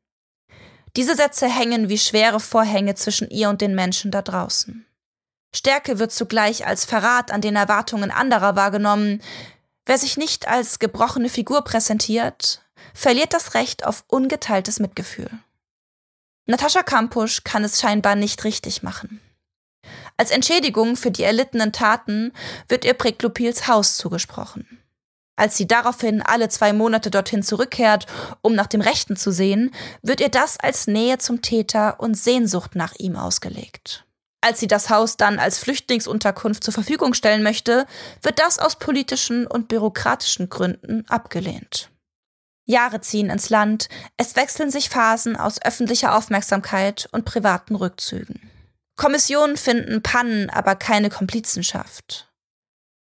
Diese Sätze hängen wie schwere Vorhänge zwischen ihr und den Menschen da draußen. Stärke wird zugleich als Verrat an den Erwartungen anderer wahrgenommen. Wer sich nicht als gebrochene Figur präsentiert, verliert das Recht auf ungeteiltes Mitgefühl. Natascha Kampusch kann es scheinbar nicht richtig machen. Als Entschädigung für die erlittenen Taten wird ihr Priklopils Haus zugesprochen. Als sie daraufhin alle zwei Monate dorthin zurückkehrt, um nach dem Rechten zu sehen, wird ihr das als Nähe zum Täter und Sehnsucht nach ihm ausgelegt. Als sie das Haus dann als Flüchtlingsunterkunft zur Verfügung stellen möchte, wird das aus politischen und bürokratischen Gründen abgelehnt. Jahre ziehen ins Land, es wechseln sich Phasen aus öffentlicher Aufmerksamkeit und privaten Rückzügen. Kommissionen finden Pannen, aber keine Komplizenschaft.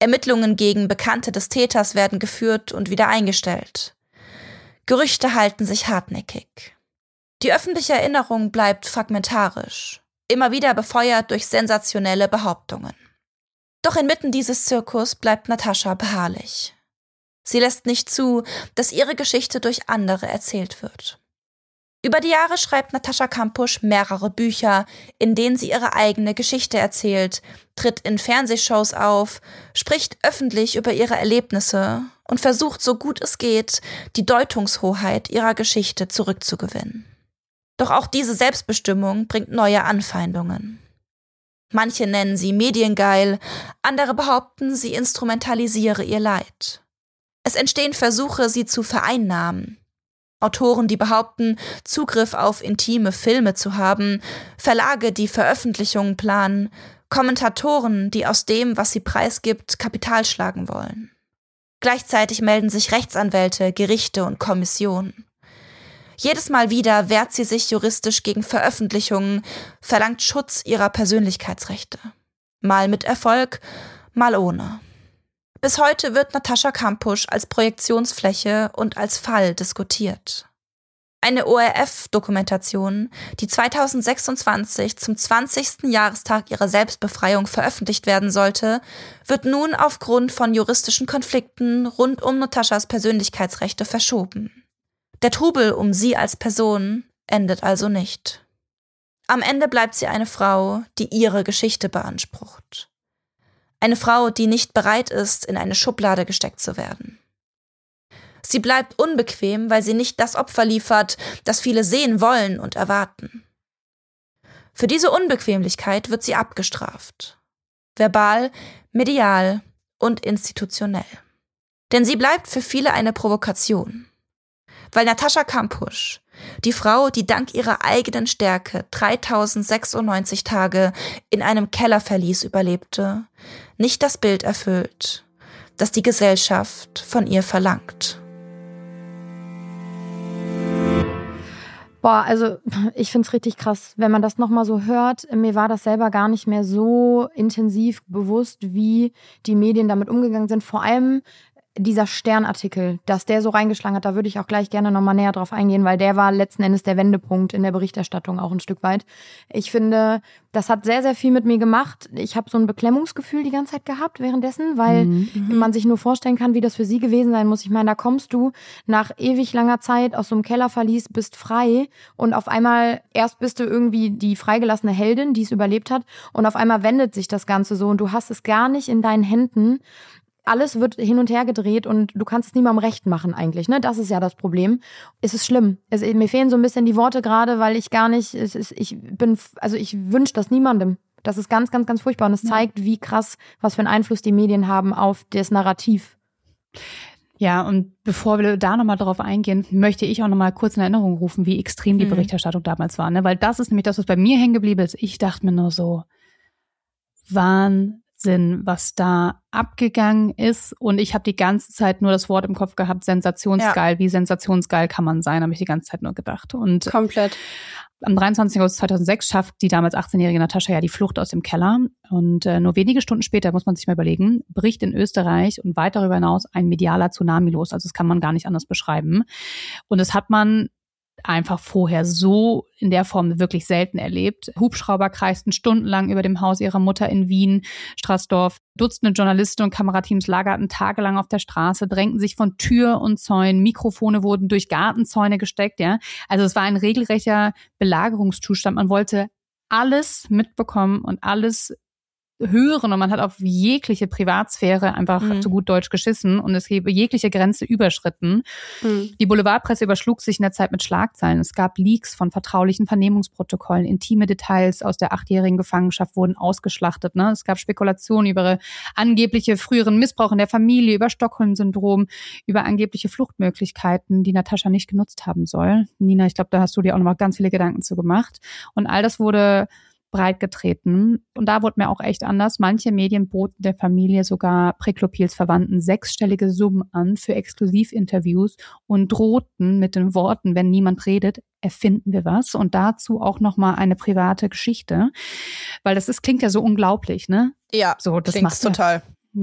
Ermittlungen gegen Bekannte des Täters werden geführt und wieder eingestellt. Gerüchte halten sich hartnäckig. Die öffentliche Erinnerung bleibt fragmentarisch, immer wieder befeuert durch sensationelle Behauptungen. Doch inmitten dieses Zirkus bleibt Natascha beharrlich. Sie lässt nicht zu, dass ihre Geschichte durch andere erzählt wird. Über die Jahre schreibt Natascha Kampusch mehrere Bücher, in denen sie ihre eigene Geschichte erzählt, tritt in Fernsehshows auf, spricht öffentlich über ihre Erlebnisse und versucht, so gut es geht, die Deutungshoheit ihrer Geschichte zurückzugewinnen. Doch auch diese Selbstbestimmung bringt neue Anfeindungen. Manche nennen sie mediengeil, andere behaupten, sie instrumentalisiere ihr Leid. Es entstehen Versuche, sie zu vereinnahmen. Autoren, die behaupten, Zugriff auf intime Filme zu haben, Verlage, die Veröffentlichungen planen, Kommentatoren, die aus dem, was sie preisgibt, Kapital schlagen wollen. Gleichzeitig melden sich Rechtsanwälte, Gerichte und Kommissionen. Jedes Mal wieder wehrt sie sich juristisch gegen Veröffentlichungen, verlangt Schutz ihrer Persönlichkeitsrechte. Mal mit Erfolg, mal ohne. Bis heute wird Natascha Kampusch als Projektionsfläche und als Fall diskutiert. Eine O R F-Dokumentation, die zweitausendsechsundzwanzig zum zwanzigsten Jahrestag ihrer Selbstbefreiung veröffentlicht werden sollte, wird nun aufgrund von juristischen Konflikten rund um Nataschas Persönlichkeitsrechte verschoben. Der Trubel um sie als Person endet also nicht. Am Ende bleibt sie eine Frau, die ihre Geschichte beansprucht. Eine Frau, die nicht bereit ist, in eine Schublade gesteckt zu werden. Sie bleibt unbequem, weil sie nicht das Opfer liefert, das viele sehen wollen und erwarten. Für diese Unbequemlichkeit wird sie abgestraft. Verbal, medial und institutionell. Denn sie bleibt für viele eine Provokation. Weil Natascha Kampusch, die Frau, die dank ihrer eigenen Stärke dreitausendsechsundneunzig Tage in einem Kellerverlies überlebte, nicht das Bild erfüllt, das die Gesellschaft von ihr verlangt. Boah, also ich find's richtig krass, wenn man das nochmal so hört. Mir war das selber gar nicht mehr so intensiv bewusst, wie die Medien damit umgegangen sind. Vor allem dieser Stern-Artikel, dass der so reingeschlagen hat, da würde ich auch gleich gerne nochmal näher drauf eingehen, weil der war letzten Endes der Wendepunkt in der Berichterstattung auch ein Stück weit. Ich finde, das hat sehr, sehr viel mit mir gemacht. Ich habe so ein Beklemmungsgefühl die ganze Zeit gehabt währenddessen, weil mhm. man sich nur vorstellen kann, wie das für sie gewesen sein muss. Ich meine, da kommst du nach ewig langer Zeit aus so einem Kellerverlies, bist frei und auf einmal, erst bist du irgendwie die freigelassene Heldin, die es überlebt hat und auf einmal wendet sich das Ganze so und du hast es gar nicht in deinen Händen. Alles wird hin und her gedreht und du kannst es niemandem recht machen eigentlich, ne? Das ist ja das Problem. Es ist schlimm. Es, mir fehlen so ein bisschen die Worte gerade, weil ich gar nicht, es ist, ich bin, also ich wünsche das niemandem. Das ist ganz, ganz, ganz furchtbar und es ja. zeigt, wie krass, was für einen Einfluss die Medien haben auf das Narrativ. Ja, und bevor wir da nochmal drauf eingehen, möchte ich auch nochmal kurz in Erinnerung rufen, wie extrem die Berichterstattung mhm. damals war, ne? Weil das ist nämlich das, was bei mir hängen geblieben ist. Ich dachte mir nur so, Wahnsinn, was da abgegangen ist. Und ich habe die ganze Zeit nur das Wort im Kopf gehabt, sensationsgeil. Ja. Wie sensationsgeil kann man sein, habe ich die ganze Zeit nur gedacht. Und komplett. Am dreiundzwanzigsten August zweitausendsechs schafft die damals achtzehnjährige Natascha ja die Flucht aus dem Keller. Und äh, nur wenige Stunden später, muss man sich mal überlegen, bricht in Österreich und weit darüber hinaus ein medialer Tsunami los. Also das kann man gar nicht anders beschreiben. Und das hat man einfach vorher so in der Form wirklich selten erlebt. Hubschrauber kreisten stundenlang über dem Haus ihrer Mutter in Wien, Straßdorf. Dutzende Journalisten und Kamerateams lagerten tagelang auf der Straße, drängten sich von Tür und Zäunen. Mikrofone wurden durch Gartenzäune gesteckt, ja. Also es war ein regelrechter Belagerungszustand. Man wollte alles mitbekommen und alles hören und man hat auf jegliche Privatsphäre einfach mhm. zu gut Deutsch geschissen und es gäbe jegliche Grenze überschritten. Mhm. Die Boulevardpresse überschlug sich in der Zeit mit Schlagzeilen. Es gab Leaks von vertraulichen Vernehmungsprotokollen. Intime Details aus der achtjährigen Gefangenschaft wurden ausgeschlachtet. Ne? Es gab Spekulationen über ihre angebliche früheren Missbrauch in der Familie, über Stockholm-Syndrom, über angebliche Fluchtmöglichkeiten, die Natascha nicht genutzt haben soll. Nina, ich glaube, da hast du dir auch nochmal ganz viele Gedanken zu gemacht. Und all das wurde breit getreten. Und da wurde mir auch echt anders. Manche Medien boten der Familie sogar Preklopils Verwandten sechsstellige Summen an für Exklusivinterviews und drohten mit den Worten, wenn niemand redet, erfinden wir was. Und dazu auch nochmal eine private Geschichte. Weil das ist, klingt ja so unglaublich, ne? Ja, so, das klingt total. Ja,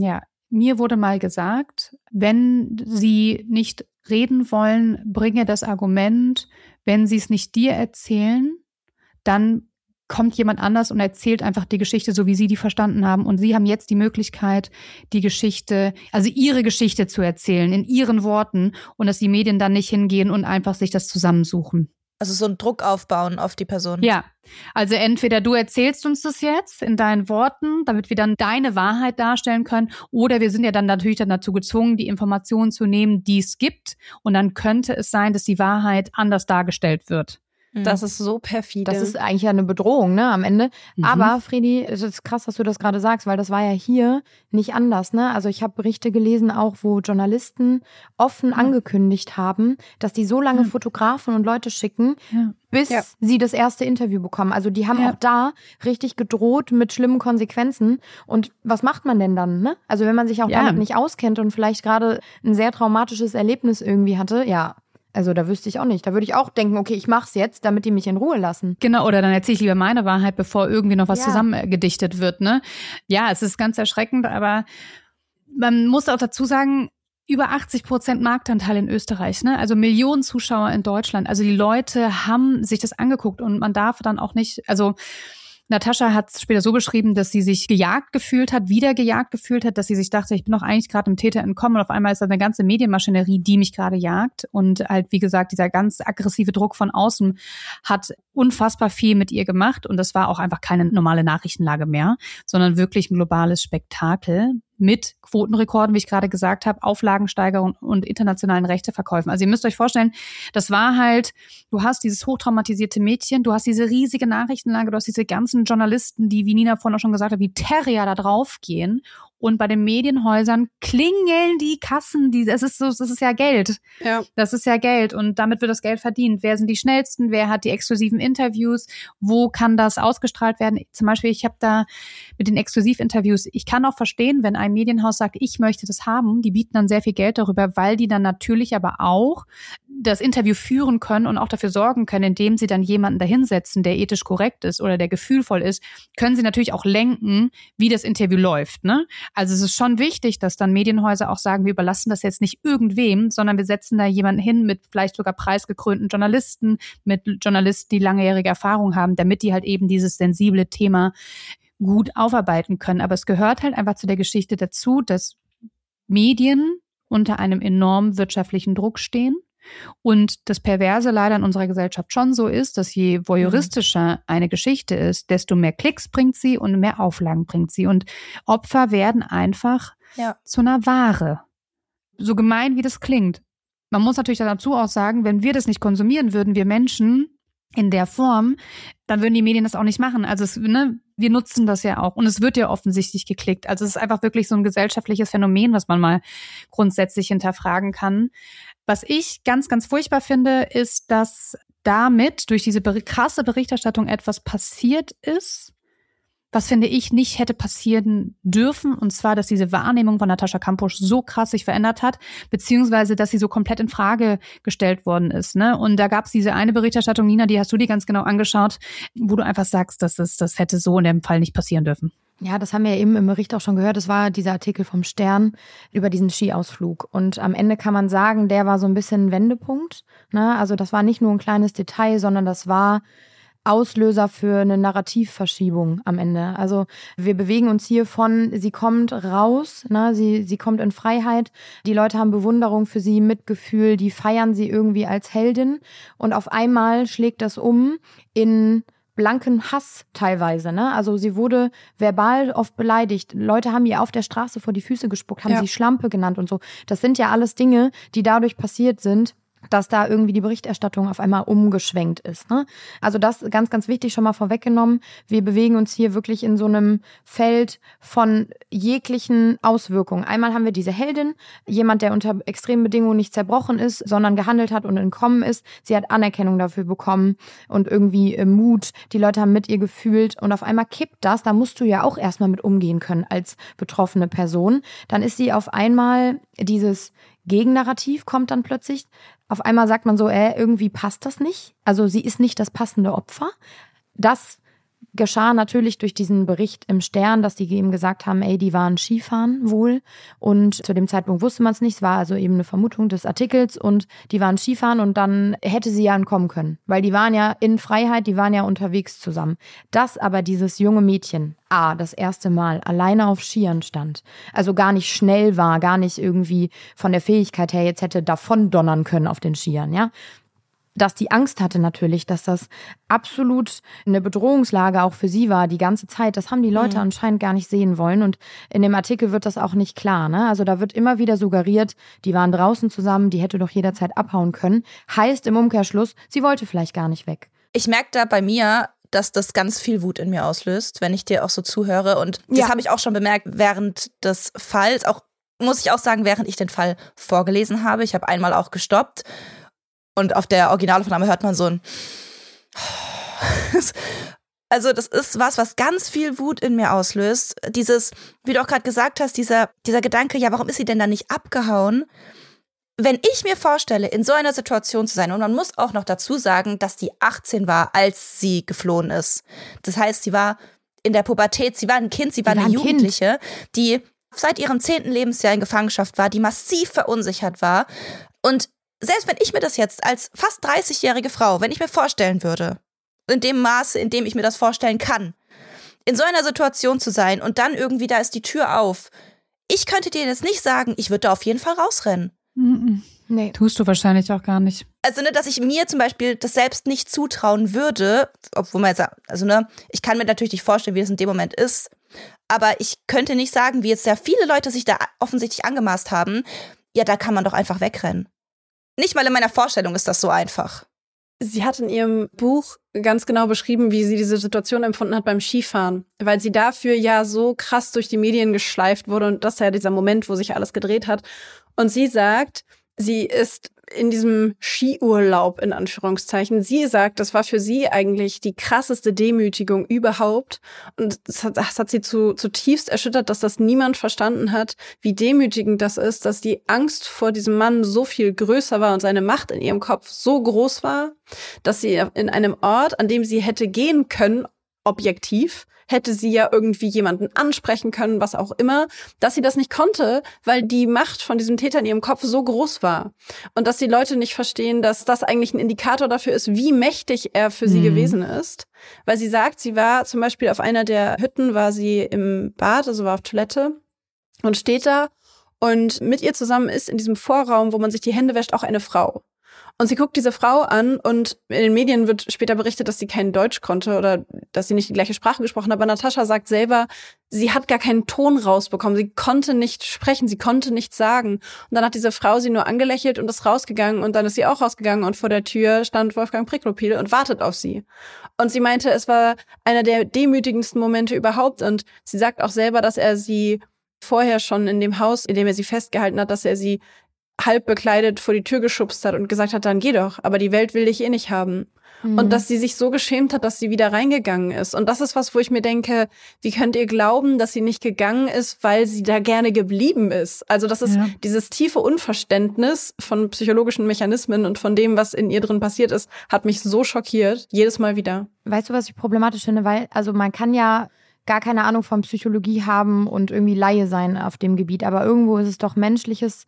Mir wurde mal gesagt, wenn sie nicht reden wollen, bringe das Argument, wenn sie es nicht dir erzählen, dann kommt jemand anders und erzählt einfach die Geschichte, so wie sie die verstanden haben. Und sie haben jetzt die Möglichkeit, die Geschichte, also ihre Geschichte zu erzählen, in ihren Worten, und dass die Medien dann nicht hingehen und einfach sich das zusammensuchen. Also so einen Druck aufbauen auf die Person. Ja, also entweder du erzählst uns das jetzt in deinen Worten, damit wir dann deine Wahrheit darstellen können, oder wir sind ja dann natürlich dann dazu gezwungen, die Informationen zu nehmen, die es gibt, und dann könnte es sein, dass die Wahrheit anders dargestellt wird. Das ist so perfide. Das ist eigentlich ja eine Bedrohung, ne, am Ende. Mhm. Aber Fredi, es ist krass, dass du das gerade sagst, weil das war ja hier nicht anders, ne? Also ich habe Berichte gelesen auch, wo Journalisten offen ja. angekündigt haben, dass die so lange ja. Fotografen und Leute schicken, ja. bis ja. sie das erste Interview bekommen. Also die haben ja. auch da richtig gedroht mit schlimmen Konsequenzen. Und was macht man denn dann, ne? Also wenn man sich auch ja. damit nicht auskennt und vielleicht gerade ein sehr traumatisches Erlebnis irgendwie hatte, ja. Also da wüsste ich auch nicht. Da würde ich auch denken, okay, ich mach's jetzt, damit die mich in Ruhe lassen. Genau, oder dann erzähle ich lieber meine Wahrheit, bevor irgendwie noch was ja. zusammengedichtet wird, ne? Ja, es ist ganz erschreckend, aber man muss auch dazu sagen, über achtzig Prozent Marktanteil in Österreich, ne? Also Millionen Zuschauer in Deutschland. Also die Leute haben sich das angeguckt und man darf dann auch nicht, also Natascha hat es später so beschrieben, dass sie sich gejagt gefühlt hat, wieder gejagt gefühlt hat, dass sie sich dachte, ich bin doch eigentlich gerade einem Täter entkommen, und auf einmal ist da eine ganze Medienmaschinerie, die mich gerade jagt, und halt, wie gesagt, dieser ganz aggressive Druck von außen hat unfassbar viel mit ihr gemacht, und das war auch einfach keine normale Nachrichtenlage mehr, sondern wirklich ein globales Spektakel mit Quotenrekorden, wie ich gerade gesagt habe, Auflagensteigerung und internationalen Rechteverkäufen. Also ihr müsst euch vorstellen, das war halt, du hast dieses hochtraumatisierte Mädchen, du hast diese riesige Nachrichtenlage, du hast diese ganzen Journalisten, die, wie Nina vorhin auch schon gesagt hat, wie Terrier da draufgehen. Und bei den Medienhäusern klingeln die Kassen, die, das ist so, das ist ja Geld. Ja. Das ist ja Geld, und damit wird das Geld verdient. Wer sind die schnellsten? Wer hat die exklusiven Interviews? Wo kann das ausgestrahlt werden? Zum Beispiel, ich habe da mit den Exklusivinterviews, ich kann auch verstehen, wenn ein Medienhaus sagt, ich möchte das haben, die bieten dann sehr viel Geld darüber, weil die dann natürlich aber auch das Interview führen können und auch dafür sorgen können, indem sie dann jemanden dahinsetzen, der ethisch korrekt ist oder der gefühlvoll ist, können sie natürlich auch lenken, wie das Interview läuft, ne? Also es ist schon wichtig, dass dann Medienhäuser auch sagen, wir überlassen das jetzt nicht irgendwem, sondern wir setzen da jemanden hin mit vielleicht sogar preisgekrönten Journalisten, mit Journalisten, die langjährige Erfahrung haben, damit die halt eben dieses sensible Thema gut aufarbeiten können. Aber es gehört halt einfach zu der Geschichte dazu, dass Medien unter einem enormen wirtschaftlichen Druck stehen. Und das Perverse leider in unserer Gesellschaft schon so ist, dass je voyeuristischer eine Geschichte ist, desto mehr Klicks bringt sie und mehr Auflagen bringt sie. Und Opfer werden einfach ja. zu einer Ware. So gemein, wie das klingt. Man muss natürlich dazu auch sagen, wenn wir das nicht konsumieren würden, wir Menschen in der Form, dann würden die Medien das auch nicht machen. Also es, ne, wir nutzen das ja auch. Und es wird ja offensichtlich geklickt. Also es ist einfach wirklich so ein gesellschaftliches Phänomen, was man mal grundsätzlich hinterfragen kann. Was ich ganz, ganz furchtbar finde, ist, dass damit durch diese krasse Berichterstattung etwas passiert ist, was, finde ich, nicht hätte passieren dürfen. Und zwar, dass diese Wahrnehmung von Natascha Kampusch so krass sich verändert hat, beziehungsweise, dass sie so komplett in Frage gestellt worden ist, ne? Und da gab es diese eine Berichterstattung, Nina, die hast du dir ganz genau angeschaut, wo du einfach sagst, dass es, das hätte so in dem Fall nicht passieren dürfen. Ja, das haben wir ja eben im Bericht auch schon gehört. Das war dieser Artikel vom Stern über diesen Skiausflug. Und am Ende kann man sagen, der war so ein bisschen ein Wendepunkt, ne? Also das war nicht nur ein kleines Detail, sondern das war Auslöser für eine Narrativverschiebung am Ende. Also wir bewegen uns hier von, sie kommt raus, ne, sie, sie kommt in Freiheit, die Leute haben Bewunderung für sie, Mitgefühl, die feiern sie irgendwie als Heldin, und auf einmal schlägt das um in blanken Hass teilweise, ne? Also sie wurde verbal oft beleidigt. Leute haben ihr auf der Straße vor die Füße gespuckt, haben ja. sie Schlampe genannt und so. Das sind ja alles Dinge, die dadurch passiert sind, dass da irgendwie die Berichterstattung auf einmal umgeschwenkt ist, ne? Also das ganz, ganz wichtig schon mal vorweggenommen. Wir bewegen uns hier wirklich in so einem Feld von jeglichen Auswirkungen. Einmal haben wir diese Heldin, jemand, der unter extremen Bedingungen nicht zerbrochen ist, sondern gehandelt hat und entkommen ist. Sie hat Anerkennung dafür bekommen und irgendwie äh, Mut. Die Leute haben mit ihr gefühlt, und auf einmal kippt das. Da musst du ja auch erstmal mit umgehen können als betroffene Person. Dann ist sie auf einmal, dieses Gegennarrativ kommt dann plötzlich. Auf einmal sagt man so, äh, irgendwie passt das nicht. Also sie ist nicht das passende Opfer. Das geschah natürlich durch diesen Bericht im Stern, dass die eben gesagt haben, ey, die waren Skifahren wohl. Und zu dem Zeitpunkt wusste man es nicht. Es war also eben eine Vermutung des Artikels. Und die waren Skifahren und dann hätte sie ja entkommen können. Weil die waren ja in Freiheit, die waren ja unterwegs zusammen. Dass aber dieses junge Mädchen, A, das erste Mal alleine auf Skiern stand, also gar nicht schnell war, gar nicht irgendwie von der Fähigkeit her jetzt hätte davon donnern können auf den Skiern, ja. Dass die Angst hatte natürlich, dass das absolut eine Bedrohungslage auch für sie war, die ganze Zeit. Das haben die Leute mhm. anscheinend gar nicht sehen wollen. Und in dem Artikel wird das auch nicht klar, ne? Also da wird immer wieder suggeriert, die waren draußen zusammen, die hätte doch jederzeit abhauen können. Heißt im Umkehrschluss, sie wollte vielleicht gar nicht weg. Ich merke da bei mir, dass das ganz viel Wut in mir auslöst, wenn ich dir auch so zuhöre. Und das ja. habe ich auch schon bemerkt während des Falls. Auch, muss ich auch sagen, während ich den Fall vorgelesen habe. Ich habe einmal auch gestoppt. Und auf der Originalaufnahme hört man so ein Also das ist was, was ganz viel Wut in mir auslöst. Dieses, wie du auch gerade gesagt hast, dieser, dieser Gedanke, ja, warum ist sie denn da nicht abgehauen? Wenn ich mir vorstelle, in so einer Situation zu sein, und man muss auch noch dazu sagen, dass die achtzehn war, als sie geflohen ist. Das heißt, sie war in der Pubertät, sie war ein Kind, sie war eine Jugendliche, die seit ihrem zehnten Lebensjahr in Gefangenschaft war, die massiv verunsichert war. Und selbst wenn ich mir das jetzt als fast dreißigjährige Frau, wenn ich mir vorstellen würde, in dem Maße, in dem ich mir das vorstellen kann, in so einer Situation zu sein und dann irgendwie, da ist die Tür auf. Ich könnte dir jetzt nicht sagen, ich würde da auf jeden Fall rausrennen. Mm-mm. Nee. Tust du wahrscheinlich auch gar nicht. Also, ne, dass ich mir zum Beispiel das selbst nicht zutrauen würde, obwohl man jetzt, also, ne, ich kann mir natürlich nicht vorstellen, wie es in dem Moment ist, aber ich könnte nicht sagen, wie jetzt sehr viele Leute sich da offensichtlich angemaßt haben, ja, da kann man doch einfach wegrennen. Nicht mal in meiner Vorstellung ist das so einfach. Sie hat in ihrem Buch ganz genau beschrieben, wie sie diese Situation empfunden hat beim Skifahren, weil sie dafür ja so krass durch die Medien geschleift wurde und das ist ja dieser Moment, wo sich alles gedreht hat. Und sie sagt, sie ist in diesem Skiurlaub, in Anführungszeichen. Sie sagt, das war für sie eigentlich die krasseste Demütigung überhaupt. Und das hat, das hat sie zu, zutiefst erschüttert, dass das niemand verstanden hat, wie demütigend das ist, dass die Angst vor diesem Mann so viel größer war und seine Macht in ihrem Kopf so groß war, dass sie in einem Ort, an dem sie hätte gehen können, objektiv, hätte sie ja irgendwie jemanden ansprechen können, was auch immer, dass sie das nicht konnte, weil die Macht von diesem Täter in ihrem Kopf so groß war. Und dass die Leute nicht verstehen, dass das eigentlich ein Indikator dafür ist, wie mächtig er für sie mhm. gewesen ist. Weil sie sagt, sie war zum Beispiel auf einer der Hütten, war sie im Bad, also war auf Toilette und steht da und mit ihr zusammen ist in diesem Vorraum, wo man sich die Hände wäscht, auch eine Frau. Und sie guckt diese Frau an und in den Medien wird später berichtet, dass sie kein Deutsch konnte oder dass sie nicht die gleiche Sprache gesprochen hat. Aber Natascha sagt selber, sie hat gar keinen Ton rausbekommen. Sie konnte nicht sprechen, sie konnte nichts sagen. Und dann hat diese Frau sie nur angelächelt und ist rausgegangen. Und dann ist sie auch rausgegangen und vor der Tür stand Wolfgang Pricklopil und wartet auf sie. Und sie meinte, es war einer der demütigendsten Momente überhaupt. Und sie sagt auch selber, dass er sie vorher schon in dem Haus, in dem er sie festgehalten hat, dass er sie halb bekleidet vor die Tür geschubst hat und gesagt hat, dann geh doch, aber die Welt will dich eh nicht haben. Mhm. Und dass sie sich so geschämt hat, dass sie wieder reingegangen ist. Und das ist was, wo ich mir denke, wie könnt ihr glauben, dass sie nicht gegangen ist, weil sie da gerne geblieben ist? Also das ist ja. dieses tiefe Unverständnis von psychologischen Mechanismen und von dem, was in ihr drin passiert ist, hat mich so schockiert, jedes Mal wieder. Weißt du, was ich problematisch finde? Weil, also man kann ja gar keine Ahnung von Psychologie haben und irgendwie Laie sein auf dem Gebiet, aber irgendwo ist es doch menschliches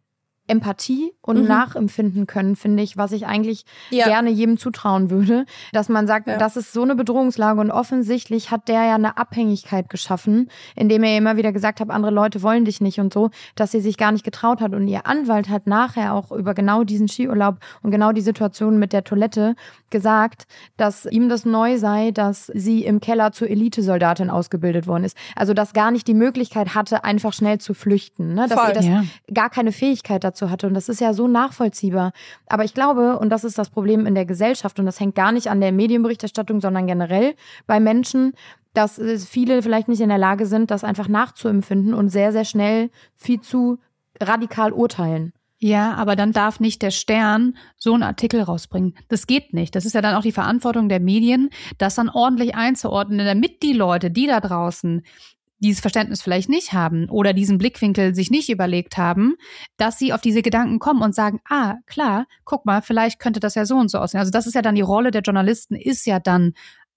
Empathie und mhm. Nachempfinden können, finde ich, was ich eigentlich ja. gerne jedem zutrauen würde, dass man sagt, ja. das ist so eine Bedrohungslage und offensichtlich hat der ja eine Abhängigkeit geschaffen, indem er immer wieder gesagt hat, andere Leute wollen dich nicht und so, dass sie sich gar nicht getraut hat und ihr Anwalt hat nachher auch über genau diesen Skiurlaub und genau die Situation mit der Toilette gesagt, dass ihm das neu sei, dass sie im Keller zur Elitesoldatin ausgebildet worden ist. Also, dass gar nicht die Möglichkeit hatte, einfach schnell zu flüchten, ne? Dass Voll, ihr das ja. gar keine Fähigkeit dazu hatte. Und das ist ja so nachvollziehbar. Aber ich glaube, und das ist das Problem in der Gesellschaft, und das hängt gar nicht an der Medienberichterstattung, sondern generell bei Menschen, dass viele vielleicht nicht in der Lage sind, das einfach nachzuempfinden und sehr, sehr schnell viel zu radikal urteilen. Ja, aber dann darf nicht der Stern so einen Artikel rausbringen. Das geht nicht. Das ist ja dann auch die Verantwortung der Medien, das dann ordentlich einzuordnen, damit die Leute, die da draußen dieses Verständnis vielleicht nicht haben oder diesen Blickwinkel sich nicht überlegt haben, dass sie auf diese Gedanken kommen und sagen, ah, klar, guck mal, vielleicht könnte das ja so und so aussehen. Also das ist ja dann die Rolle der Journalisten, ist ja dann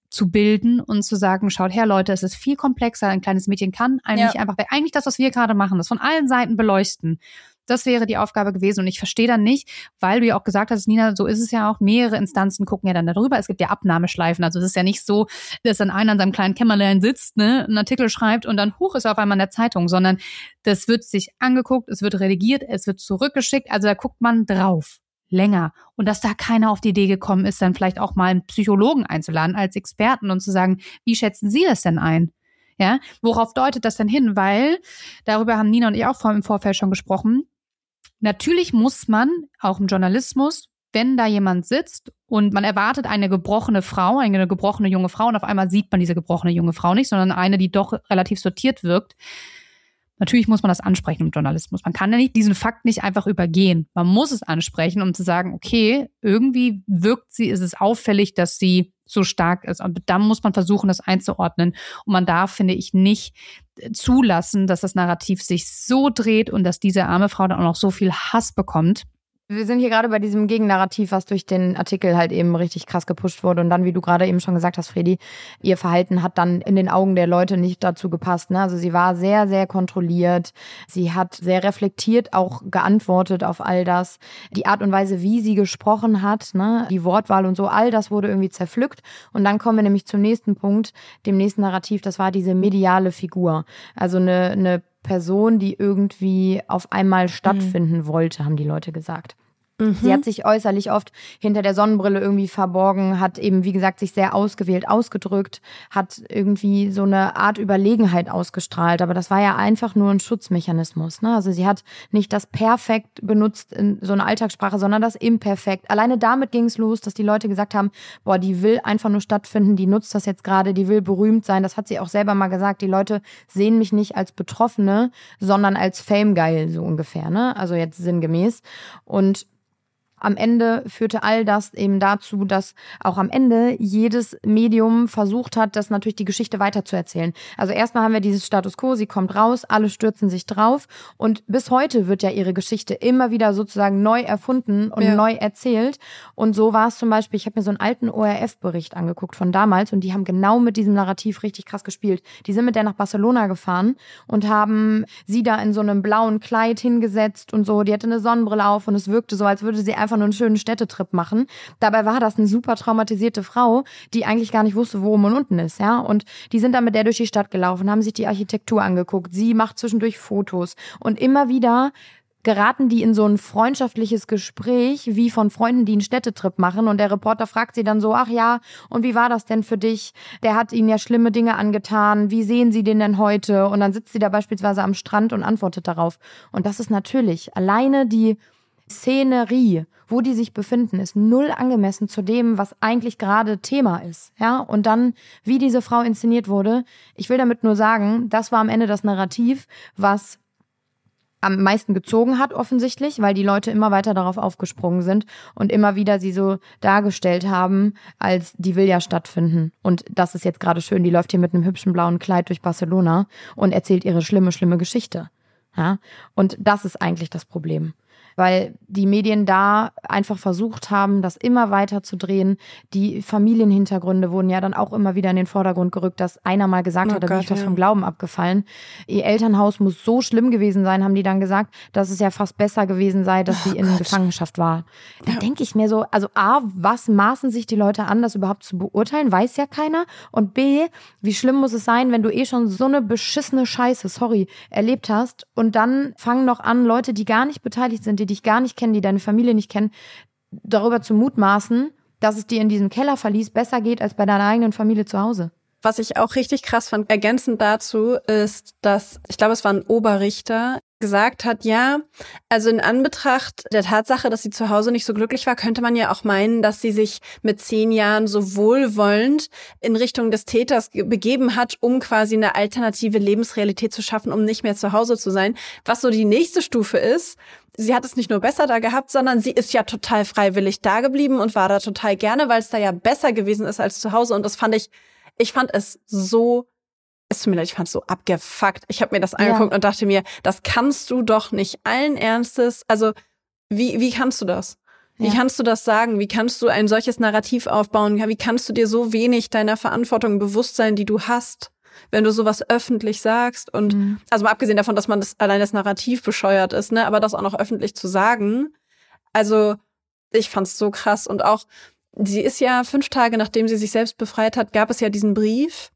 zu bilden und zu sagen, schaut her, Leute, es ist viel komplexer. Ein kleines Mädchen kann eigentlich ja. einfach, eigentlich das, was wir gerade machen, das von allen Seiten beleuchten. Das wäre die Aufgabe gewesen. Und ich verstehe dann nicht, weil du ja auch gesagt hast, Nina, so ist es ja auch, mehrere Instanzen gucken ja dann darüber. Es gibt ja Abnahmeschleifen. Also es ist ja nicht so, dass dann einer an seinem kleinen Kämmerlein sitzt, ne, einen Artikel schreibt und dann huch ist er auf einmal in der Zeitung, sondern das wird sich angeguckt, es wird redigiert, es wird zurückgeschickt. Also da guckt man drauf. Länger. Und dass da keiner auf die Idee gekommen ist, dann vielleicht auch mal einen Psychologen einzuladen als Experten und zu sagen, wie schätzen Sie das denn ein? Ja, worauf deutet das denn hin? Weil, darüber haben Nina und ich auch vor, im Vorfeld schon gesprochen, natürlich muss man, auch im Journalismus, wenn da jemand sitzt und man erwartet eine gebrochene Frau, eine gebrochene junge Frau und auf einmal sieht man diese gebrochene junge Frau nicht, sondern eine, die doch relativ sortiert wirkt. Natürlich muss man das ansprechen im Journalismus. Man kann ja nicht diesen Fakt nicht einfach übergehen. Man muss es ansprechen, um zu sagen, okay, irgendwie wirkt sie, ist es auffällig, dass sie so stark ist. Und dann muss man versuchen, das einzuordnen. Und man darf, finde ich, nicht zulassen, dass das Narrativ sich so dreht und dass diese arme Frau dann auch noch so viel Hass bekommt. Wir sind hier gerade bei diesem Gegennarrativ, was durch den Artikel halt eben richtig krass gepusht wurde. Und dann, wie du gerade eben schon gesagt hast, Fredi, ihr Verhalten hat dann in den Augen der Leute nicht dazu gepasst. Ne? Also sie war sehr, sehr kontrolliert. Sie hat sehr reflektiert auch geantwortet auf all das. Die Art und Weise, wie sie gesprochen hat, ne? Die Wortwahl und so, all das wurde irgendwie zerpflückt. Und dann kommen wir nämlich zum nächsten Punkt, dem nächsten Narrativ. Das war diese mediale Figur. Also eine, eine Person, die irgendwie auf einmal stattfinden mhm. wollte, haben die Leute gesagt. Mhm. Sie hat sich äußerlich oft hinter der Sonnenbrille irgendwie verborgen, hat eben, wie gesagt, sich sehr ausgewählt ausgedrückt, hat irgendwie so eine Art Überlegenheit ausgestrahlt. Aber das war ja einfach nur ein Schutzmechanismus. Ne? Also sie hat nicht das Perfekt benutzt in so einer Alltagssprache, sondern das Imperfekt. Alleine damit ging es los, dass die Leute gesagt haben, boah, die will einfach nur stattfinden, die nutzt das jetzt gerade, die will berühmt sein. Das hat sie auch selber mal gesagt. Die Leute sehen mich nicht als Betroffene, sondern als Fame-geil, so ungefähr. Ne? Also jetzt sinngemäß. Und am Ende führte all das eben dazu, dass auch am Ende jedes Medium versucht hat, das natürlich die Geschichte weiterzuerzählen. Also erstmal haben wir dieses Status Quo, sie kommt raus, alle stürzen sich drauf und bis heute wird ja ihre Geschichte immer wieder sozusagen neu erfunden und ja. neu erzählt. Und so war es zum Beispiel, ich habe mir so einen alten O R F-Bericht angeguckt von damals und die haben genau mit diesem Narrativ richtig krass gespielt. Die sind mit der nach Barcelona gefahren und haben sie da in so einem blauen Kleid hingesetzt und so. Die hatte eine Sonnenbrille auf und es wirkte so, als würde sie einfach nur einen schönen Städtetrip machen. Dabei war das eine super traumatisierte Frau, die eigentlich gar nicht wusste, wo oben und unten ist, ja. Und die sind dann mit der durch die Stadt gelaufen, haben sich die Architektur angeguckt. Sie macht zwischendurch Fotos. Und immer wieder geraten die in so ein freundschaftliches Gespräch, wie von Freunden, die einen Städtetrip machen. Und der Reporter fragt sie dann so, ach ja, und wie war das denn für dich? Der hat ihnen ja schlimme Dinge angetan. Wie sehen sie den denn heute? Und dann sitzt sie da beispielsweise am Strand und antwortet darauf. Und das ist natürlich alleine die Szenerie, wo die sich befinden, ist null angemessen zu dem, was eigentlich gerade Thema ist. Ja? Und dann, wie diese Frau inszeniert wurde, ich will damit nur sagen, das war am Ende das Narrativ, was am meisten gezogen hat offensichtlich, weil die Leute immer weiter darauf aufgesprungen sind und immer wieder sie so dargestellt haben, als die will ja stattfinden. Und das ist jetzt gerade schön, die läuft hier mit einem hübschen blauen Kleid durch Barcelona und erzählt ihre schlimme, schlimme Geschichte. Ja? Und das ist eigentlich das Problem. Weil die Medien da einfach versucht haben, das immer weiter zu drehen. Die Familienhintergründe wurden ja dann auch immer wieder in den Vordergrund gerückt, dass einer mal gesagt oh hat, da bin ich fast vom Glauben abgefallen. Ihr Elternhaus muss so schlimm gewesen sein, haben die dann gesagt, dass es ja fast besser gewesen sei, dass oh sie in Gott. Gefangenschaft war. Da ja. denke ich mir so, also A, was maßen sich die Leute an, das überhaupt zu beurteilen, weiß ja keiner. Und B, wie schlimm muss es sein, wenn du eh schon so eine beschissene Scheiße, sorry, erlebt hast und dann fangen noch an, Leute, die gar nicht beteiligt sind, die dich gar nicht kennen, die deine Familie nicht kennen, darüber zu mutmaßen, dass es dir in diesem Kellerverlies besser geht als bei deiner eigenen Familie zu Hause. Was ich auch richtig krass fand, ergänzend dazu, ist, dass, ich glaube, es war ein Oberrichter, gesagt hat, ja, also in Anbetracht der Tatsache, dass sie zu Hause nicht so glücklich war, könnte man ja auch meinen, dass sie sich mit zehn Jahren so wohlwollend in Richtung des Täters begeben hat, um quasi eine alternative Lebensrealität zu schaffen, um nicht mehr zu Hause zu sein. Was so die nächste Stufe ist, sie hat es nicht nur besser da gehabt, sondern sie ist ja total freiwillig da geblieben und war da total gerne, weil es da ja besser gewesen ist als zu Hause. Und das fand ich, ich fand es so Es tut mir leid, ich fand es so abgefuckt. Ich habe mir das angeguckt ja. und dachte mir, das kannst du doch nicht allen Ernstes. Also, wie wie kannst du das? Wie ja. kannst du das sagen? Wie kannst du ein solches Narrativ aufbauen? Wie kannst du dir so wenig deiner Verantwortung bewusst sein, die du hast, wenn du sowas öffentlich sagst? Und mhm. also mal abgesehen davon, dass man das allein das Narrativ bescheuert ist, ne, aber das auch noch öffentlich zu sagen. Also ich fand's so krass. Und auch, sie ist ja fünf Tage, nachdem sie sich selbst befreit hat, gab es ja diesen Brief,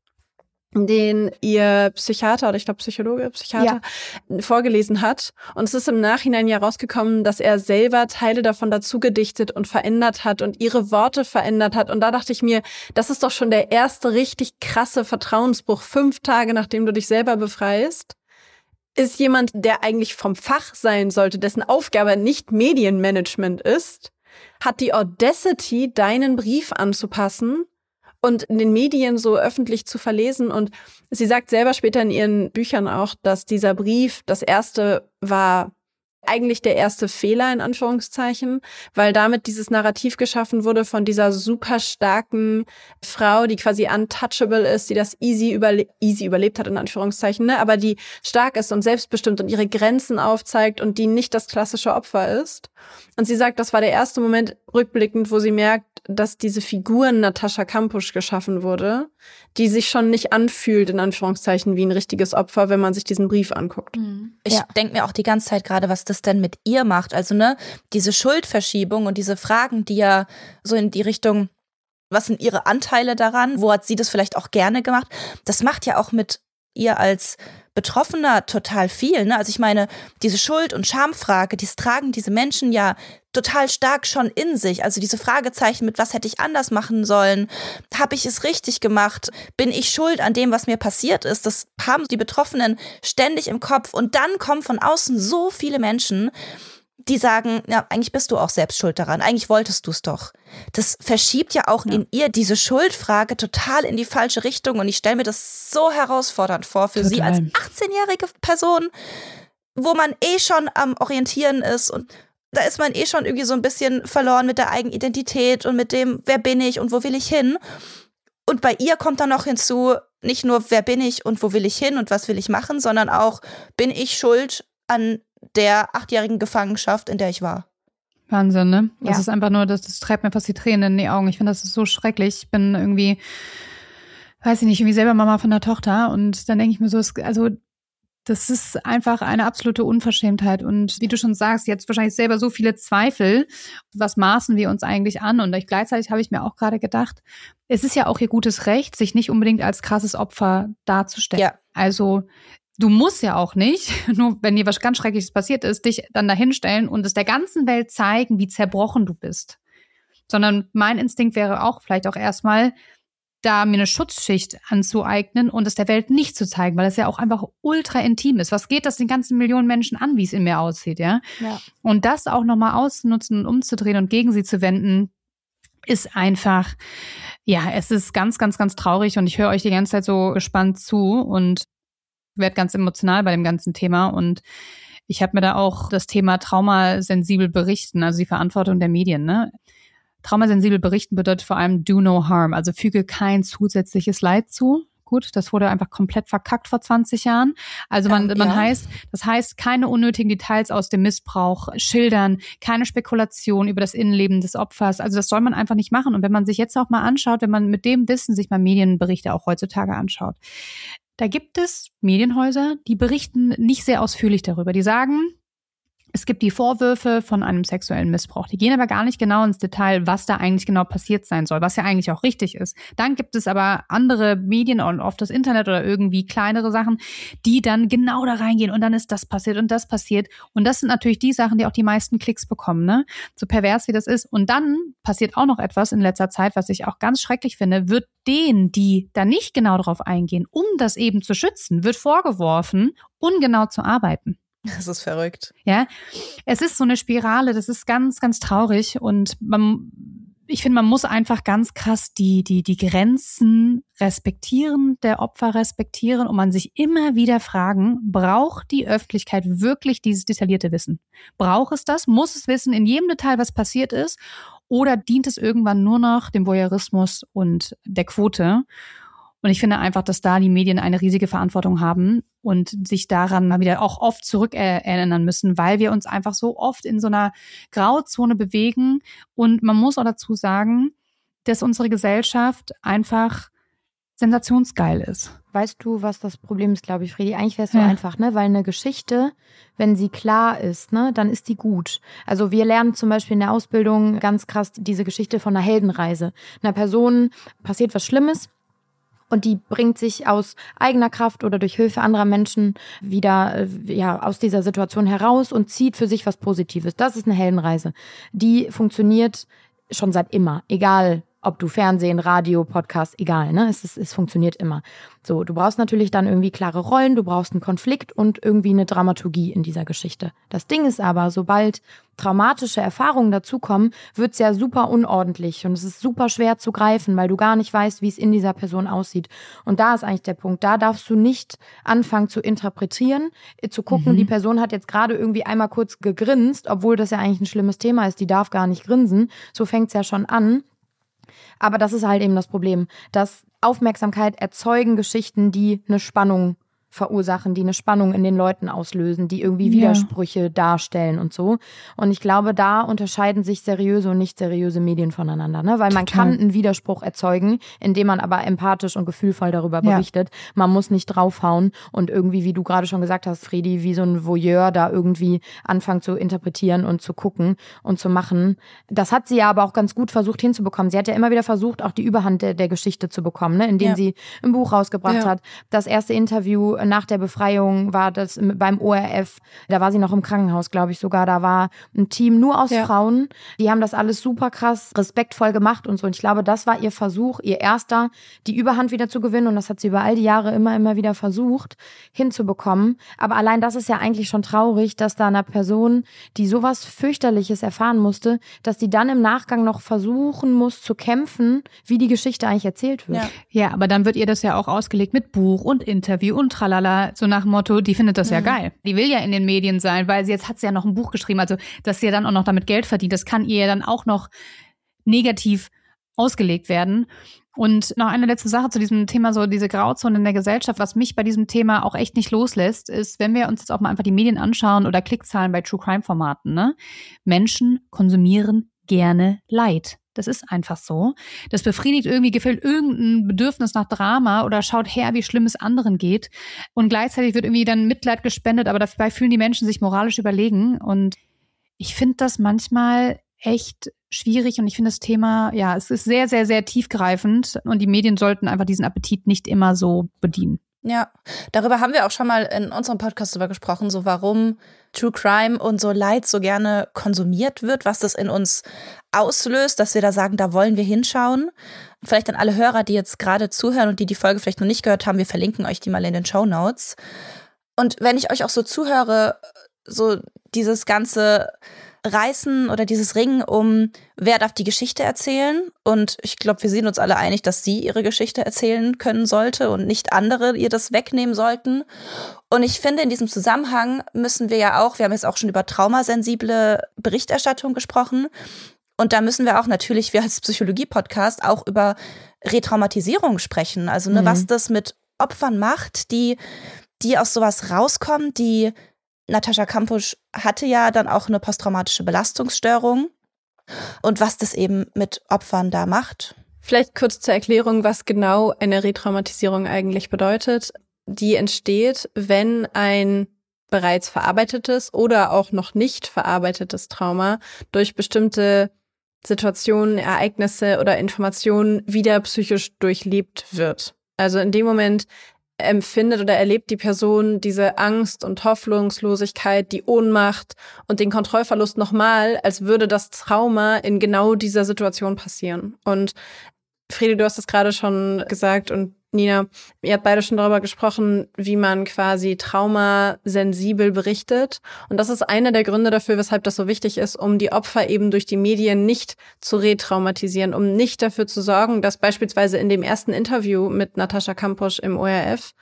den ihr Psychiater oder ich glaube Psychologe, Psychiater ja. vorgelesen hat. Und es ist im Nachhinein ja rausgekommen, dass er selber Teile davon dazu gedichtet und verändert hat und ihre Worte verändert hat. Und da dachte ich mir, das ist doch schon der erste richtig krasse Vertrauensbruch. Fünf Tage, nachdem du dich selber befreist, ist jemand, der eigentlich vom Fach sein sollte, dessen Aufgabe nicht Medienmanagement ist, hat die Audacity, deinen Brief anzupassen und in den Medien so öffentlich zu verlesen. Und sie sagt selber später in ihren Büchern auch, dass dieser Brief das erste war, eigentlich der erste Fehler in Anführungszeichen, weil damit dieses Narrativ geschaffen wurde von dieser super starken Frau, die quasi untouchable ist, die das easy, überle- easy überlebt hat in Anführungszeichen, ne? Aber die stark ist und selbstbestimmt und ihre Grenzen aufzeigt und die nicht das klassische Opfer ist. Und sie sagt, das war der erste Moment rückblickend, wo sie merkt, dass diese Figur Natascha Kampusch geschaffen wurde, die sich schon nicht anfühlt, in Anführungszeichen, wie ein richtiges Opfer, wenn man sich diesen Brief anguckt. Ich ja. denke mir auch die ganze Zeit gerade, was das denn mit ihr macht. Also ne, diese Schuldverschiebung und diese Fragen, die ja so in die Richtung, was sind ihre Anteile daran, wo hat sie das vielleicht auch gerne gemacht, das macht ja auch mit ihr als Betroffener total viel. Ne? Also ich meine, diese Schuld- und Schamfrage, das tragen diese Menschen ja total stark schon in sich. Also diese Fragezeichen mit, was hätte ich anders machen sollen? Habe ich es richtig gemacht? Bin ich schuld an dem, was mir passiert ist? Das haben die Betroffenen ständig im Kopf. Und dann kommen von außen so viele Menschen, die sagen, ja, eigentlich bist du auch selbst schuld daran. Eigentlich wolltest du es doch. Das verschiebt ja auch ja. in ihr diese Schuldfrage total in die falsche Richtung. Und ich stelle mir das so herausfordernd vor für total. sie als achtzehnjährige Person, wo man eh schon am Orientieren ist und da ist man eh schon irgendwie so ein bisschen verloren mit der eigenen Identität und mit dem, wer bin ich und wo will ich hin. Und bei ihr kommt dann noch hinzu, nicht nur, wer bin ich und wo will ich hin und was will ich machen, sondern auch, bin ich schuld an der achtjährigen Gefangenschaft, in der ich war. Wahnsinn, ne? Das ja. ist einfach nur, das, das treibt mir fast die Tränen in die Augen. Ich finde, das ist so schrecklich. Ich bin irgendwie, weiß ich nicht, irgendwie selber Mama von der Tochter und dann denke ich mir so, also das ist einfach eine absolute Unverschämtheit. Und wie du schon sagst, jetzt wahrscheinlich selber so viele Zweifel. Was maßen wir uns eigentlich an? Und ich, gleichzeitig habe ich mir auch gerade gedacht, es ist ja auch ihr gutes Recht, sich nicht unbedingt als krasses Opfer darzustellen. Ja. Also du musst ja auch nicht, nur wenn dir was ganz Schreckliches passiert ist, dich dann dahinstellen und es der ganzen Welt zeigen, wie zerbrochen du bist. Sondern mein Instinkt wäre auch vielleicht auch erstmal, da mir eine Schutzschicht anzueignen und es der Welt nicht zu zeigen, weil es ja auch einfach ultra intim ist. Was geht das den ganzen Millionen Menschen an, wie es in mir aussieht, ja? ja. Und das auch nochmal auszunutzen und umzudrehen und gegen sie zu wenden, ist einfach, ja, es ist ganz, ganz, ganz traurig und ich höre euch die ganze Zeit so gespannt zu und werde ganz emotional bei dem ganzen Thema und ich habe mir da auch das Thema traumasensibel berichten, also die Verantwortung der Medien, ne? Traumasensibel berichten bedeutet vor allem do no harm, also füge kein zusätzliches Leid zu. Gut, das wurde einfach komplett verkackt vor zwanzig Jahren. Also man, ähm, man ja. heißt, das heißt, keine unnötigen Details aus dem Missbrauch schildern, keine Spekulation über das Innenleben des Opfers. Also das soll man einfach nicht machen. Und wenn man sich jetzt auch mal anschaut, wenn man mit dem Wissen sich mal Medienberichte auch heutzutage anschaut, da gibt es Medienhäuser, die berichten nicht sehr ausführlich darüber. Die sagen, es gibt die Vorwürfe von einem sexuellen Missbrauch. Die gehen aber gar nicht genau ins Detail, was da eigentlich genau passiert sein soll, was ja eigentlich auch richtig ist. Dann gibt es aber andere Medien und oft das Internet oder irgendwie kleinere Sachen, die dann genau da reingehen und dann ist das passiert und das passiert. Und das sind natürlich die Sachen, die auch die meisten Klicks bekommen, ne? So pervers wie das ist. Und dann passiert auch noch etwas in letzter Zeit, was ich auch ganz schrecklich finde, wird denen, die da nicht genau drauf eingehen, um das eben zu schützen, wird vorgeworfen, ungenau zu arbeiten. Das ist verrückt. Ja, es ist so eine Spirale, das ist ganz, ganz traurig und man, ich finde, man muss einfach ganz krass die, die, die Grenzen respektieren, der Opfer respektieren und man sich immer wieder fragen, braucht die Öffentlichkeit wirklich dieses detaillierte Wissen? Braucht es das? Muss es wissen in jedem Detail, was passiert ist? Oder dient es irgendwann nur noch dem Voyeurismus und der Quote? Und ich finde einfach, dass da die Medien eine riesige Verantwortung haben und sich daran mal wieder auch oft zurückerinnern müssen, weil wir uns einfach so oft in so einer Grauzone bewegen. Und man muss auch dazu sagen, dass unsere Gesellschaft einfach sensationsgeil ist. Weißt du, was das Problem ist, glaube ich, Fredi? Eigentlich wäre es so Ja. einfach, ne? Weil eine Geschichte, wenn sie klar ist, ne, dann ist die gut. Also wir lernen zum Beispiel in der Ausbildung ganz krass diese Geschichte von einer Heldenreise. Einer Person passiert was Schlimmes und die bringt sich aus eigener Kraft oder durch Hilfe anderer Menschen wieder äh, ja, aus dieser Situation heraus und zieht für sich was Positives. Das ist eine Heldenreise. Die funktioniert schon seit immer, egal ob du Fernsehen, Radio, Podcast, egal, ne? Es, ist, es funktioniert immer. So, du brauchst natürlich dann irgendwie klare Rollen, du brauchst einen Konflikt und irgendwie eine Dramaturgie in dieser Geschichte. Das Ding ist aber, sobald traumatische Erfahrungen dazukommen, wird's ja super unordentlich und es ist super schwer zu greifen, weil du gar nicht weißt, wie es in dieser Person aussieht. Und da ist eigentlich der Punkt. Da darfst du nicht anfangen zu interpretieren, zu gucken, mhm. die Person hat jetzt gerade irgendwie einmal kurz gegrinst, obwohl das ja eigentlich ein schlimmes Thema ist, die darf gar nicht grinsen. So fängt's ja schon an. Aber das ist halt eben das Problem, dass Aufmerksamkeit erzeugen Geschichten, die eine Spannung verursachen, die eine Spannung in den Leuten auslösen, die irgendwie Ja. Widersprüche darstellen und so. Und ich glaube, da unterscheiden sich seriöse und nicht seriöse Medien voneinander, ne? Weil man Total. kann einen Widerspruch erzeugen, indem man aber empathisch und gefühlvoll darüber Ja. berichtet. Man muss nicht draufhauen und irgendwie, wie du gerade schon gesagt hast, Fredi, wie so ein Voyeur da irgendwie anfangen zu interpretieren und zu gucken und zu machen. Das hat sie ja aber auch ganz gut versucht hinzubekommen. Sie hat ja immer wieder versucht, auch die Überhand der, der Geschichte zu bekommen, ne? Indem Ja. sie ein Buch rausgebracht Ja. hat. Das erste Interview nach der Befreiung war das beim O R F. Da war sie noch im Krankenhaus, glaube ich sogar. Da war ein Team nur aus Ja. Frauen. Die haben das alles super krass, respektvoll gemacht und so. Und ich glaube, das war ihr Versuch, ihr erster, die Überhand wieder zu gewinnen. Und das hat sie über all die Jahre immer, immer wieder versucht hinzubekommen. Aber allein das ist ja eigentlich schon traurig, dass da einer Person, die sowas fürchterliches erfahren musste, dass die dann im Nachgang noch versuchen muss zu kämpfen, wie die Geschichte eigentlich erzählt wird. Ja. Ja, aber dann wird ihr das ja auch ausgelegt mit Buch und Interview und tralala, so nach dem Motto, die findet das ja geil. Die will ja in den Medien sein, weil sie jetzt hat sie ja noch ein Buch geschrieben, also dass sie ja dann auch noch damit Geld verdient, das kann ihr ja dann auch noch negativ ausgelegt werden. Und noch eine letzte Sache zu diesem Thema, so diese Grauzone in der Gesellschaft, was mich bei diesem Thema auch echt nicht loslässt, ist, wenn wir uns jetzt auch mal einfach die Medien anschauen oder Klickzahlen bei True-Crime-Formaten, ne? Menschen konsumieren gerne Leid. Das ist einfach so. Das befriedigt irgendwie, gefällt irgendein Bedürfnis nach Drama oder schaut her, wie schlimm es anderen geht. Und gleichzeitig wird irgendwie dann Mitleid gespendet, aber dabei fühlen die Menschen sich moralisch überlegen. Und ich finde das manchmal echt schwierig und ich finde das Thema, ja, es ist sehr, sehr, sehr tiefgreifend und die Medien sollten einfach diesen Appetit nicht immer so bedienen. Ja, darüber haben wir auch schon mal in unserem Podcast drüber gesprochen, so warum True Crime und so Leid so gerne konsumiert wird, was das in uns auslöst, dass wir da sagen, da wollen wir hinschauen. Vielleicht an alle Hörer, die jetzt gerade zuhören und die die Folge vielleicht noch nicht gehört haben, wir verlinken euch die mal in den Shownotes. Und wenn ich euch auch so zuhöre, so dieses ganze Reißen oder dieses Ringen um, wer darf die Geschichte erzählen? Und ich glaube, wir sind uns alle einig, dass sie ihre Geschichte erzählen können sollte und nicht andere ihr das wegnehmen sollten. Und ich finde, in diesem Zusammenhang müssen wir ja auch, wir haben jetzt auch schon über traumasensible Berichterstattung gesprochen. Und da müssen wir auch natürlich, wir als Psychologie-Podcast, auch über Retraumatisierung sprechen. Also ne, mhm. was das mit Opfern macht, die, die aus sowas rauskommen, die Natascha Kampusch hatte ja dann auch eine posttraumatische Belastungsstörung und was das eben mit Opfern da macht. Vielleicht kurz zur Erklärung, was genau eine Retraumatisierung eigentlich bedeutet. Die entsteht, wenn ein bereits verarbeitetes oder auch noch nicht verarbeitetes Trauma durch bestimmte Situationen, Ereignisse oder Informationen wieder psychisch durchlebt wird. Also in dem Moment empfindet oder erlebt die Person diese Angst und Hoffnungslosigkeit, die Ohnmacht und den Kontrollverlust nochmal, als würde das Trauma in genau dieser Situation passieren. Und Fredi, du hast es gerade schon gesagt und Nina, ihr habt beide schon darüber gesprochen, wie man quasi traumasensibel berichtet. Und das ist einer der Gründe dafür, weshalb das so wichtig ist, um die Opfer eben durch die Medien nicht zu retraumatisieren, um nicht dafür zu sorgen, dass beispielsweise in dem ersten Interview mit Natascha Kampusch im O R F,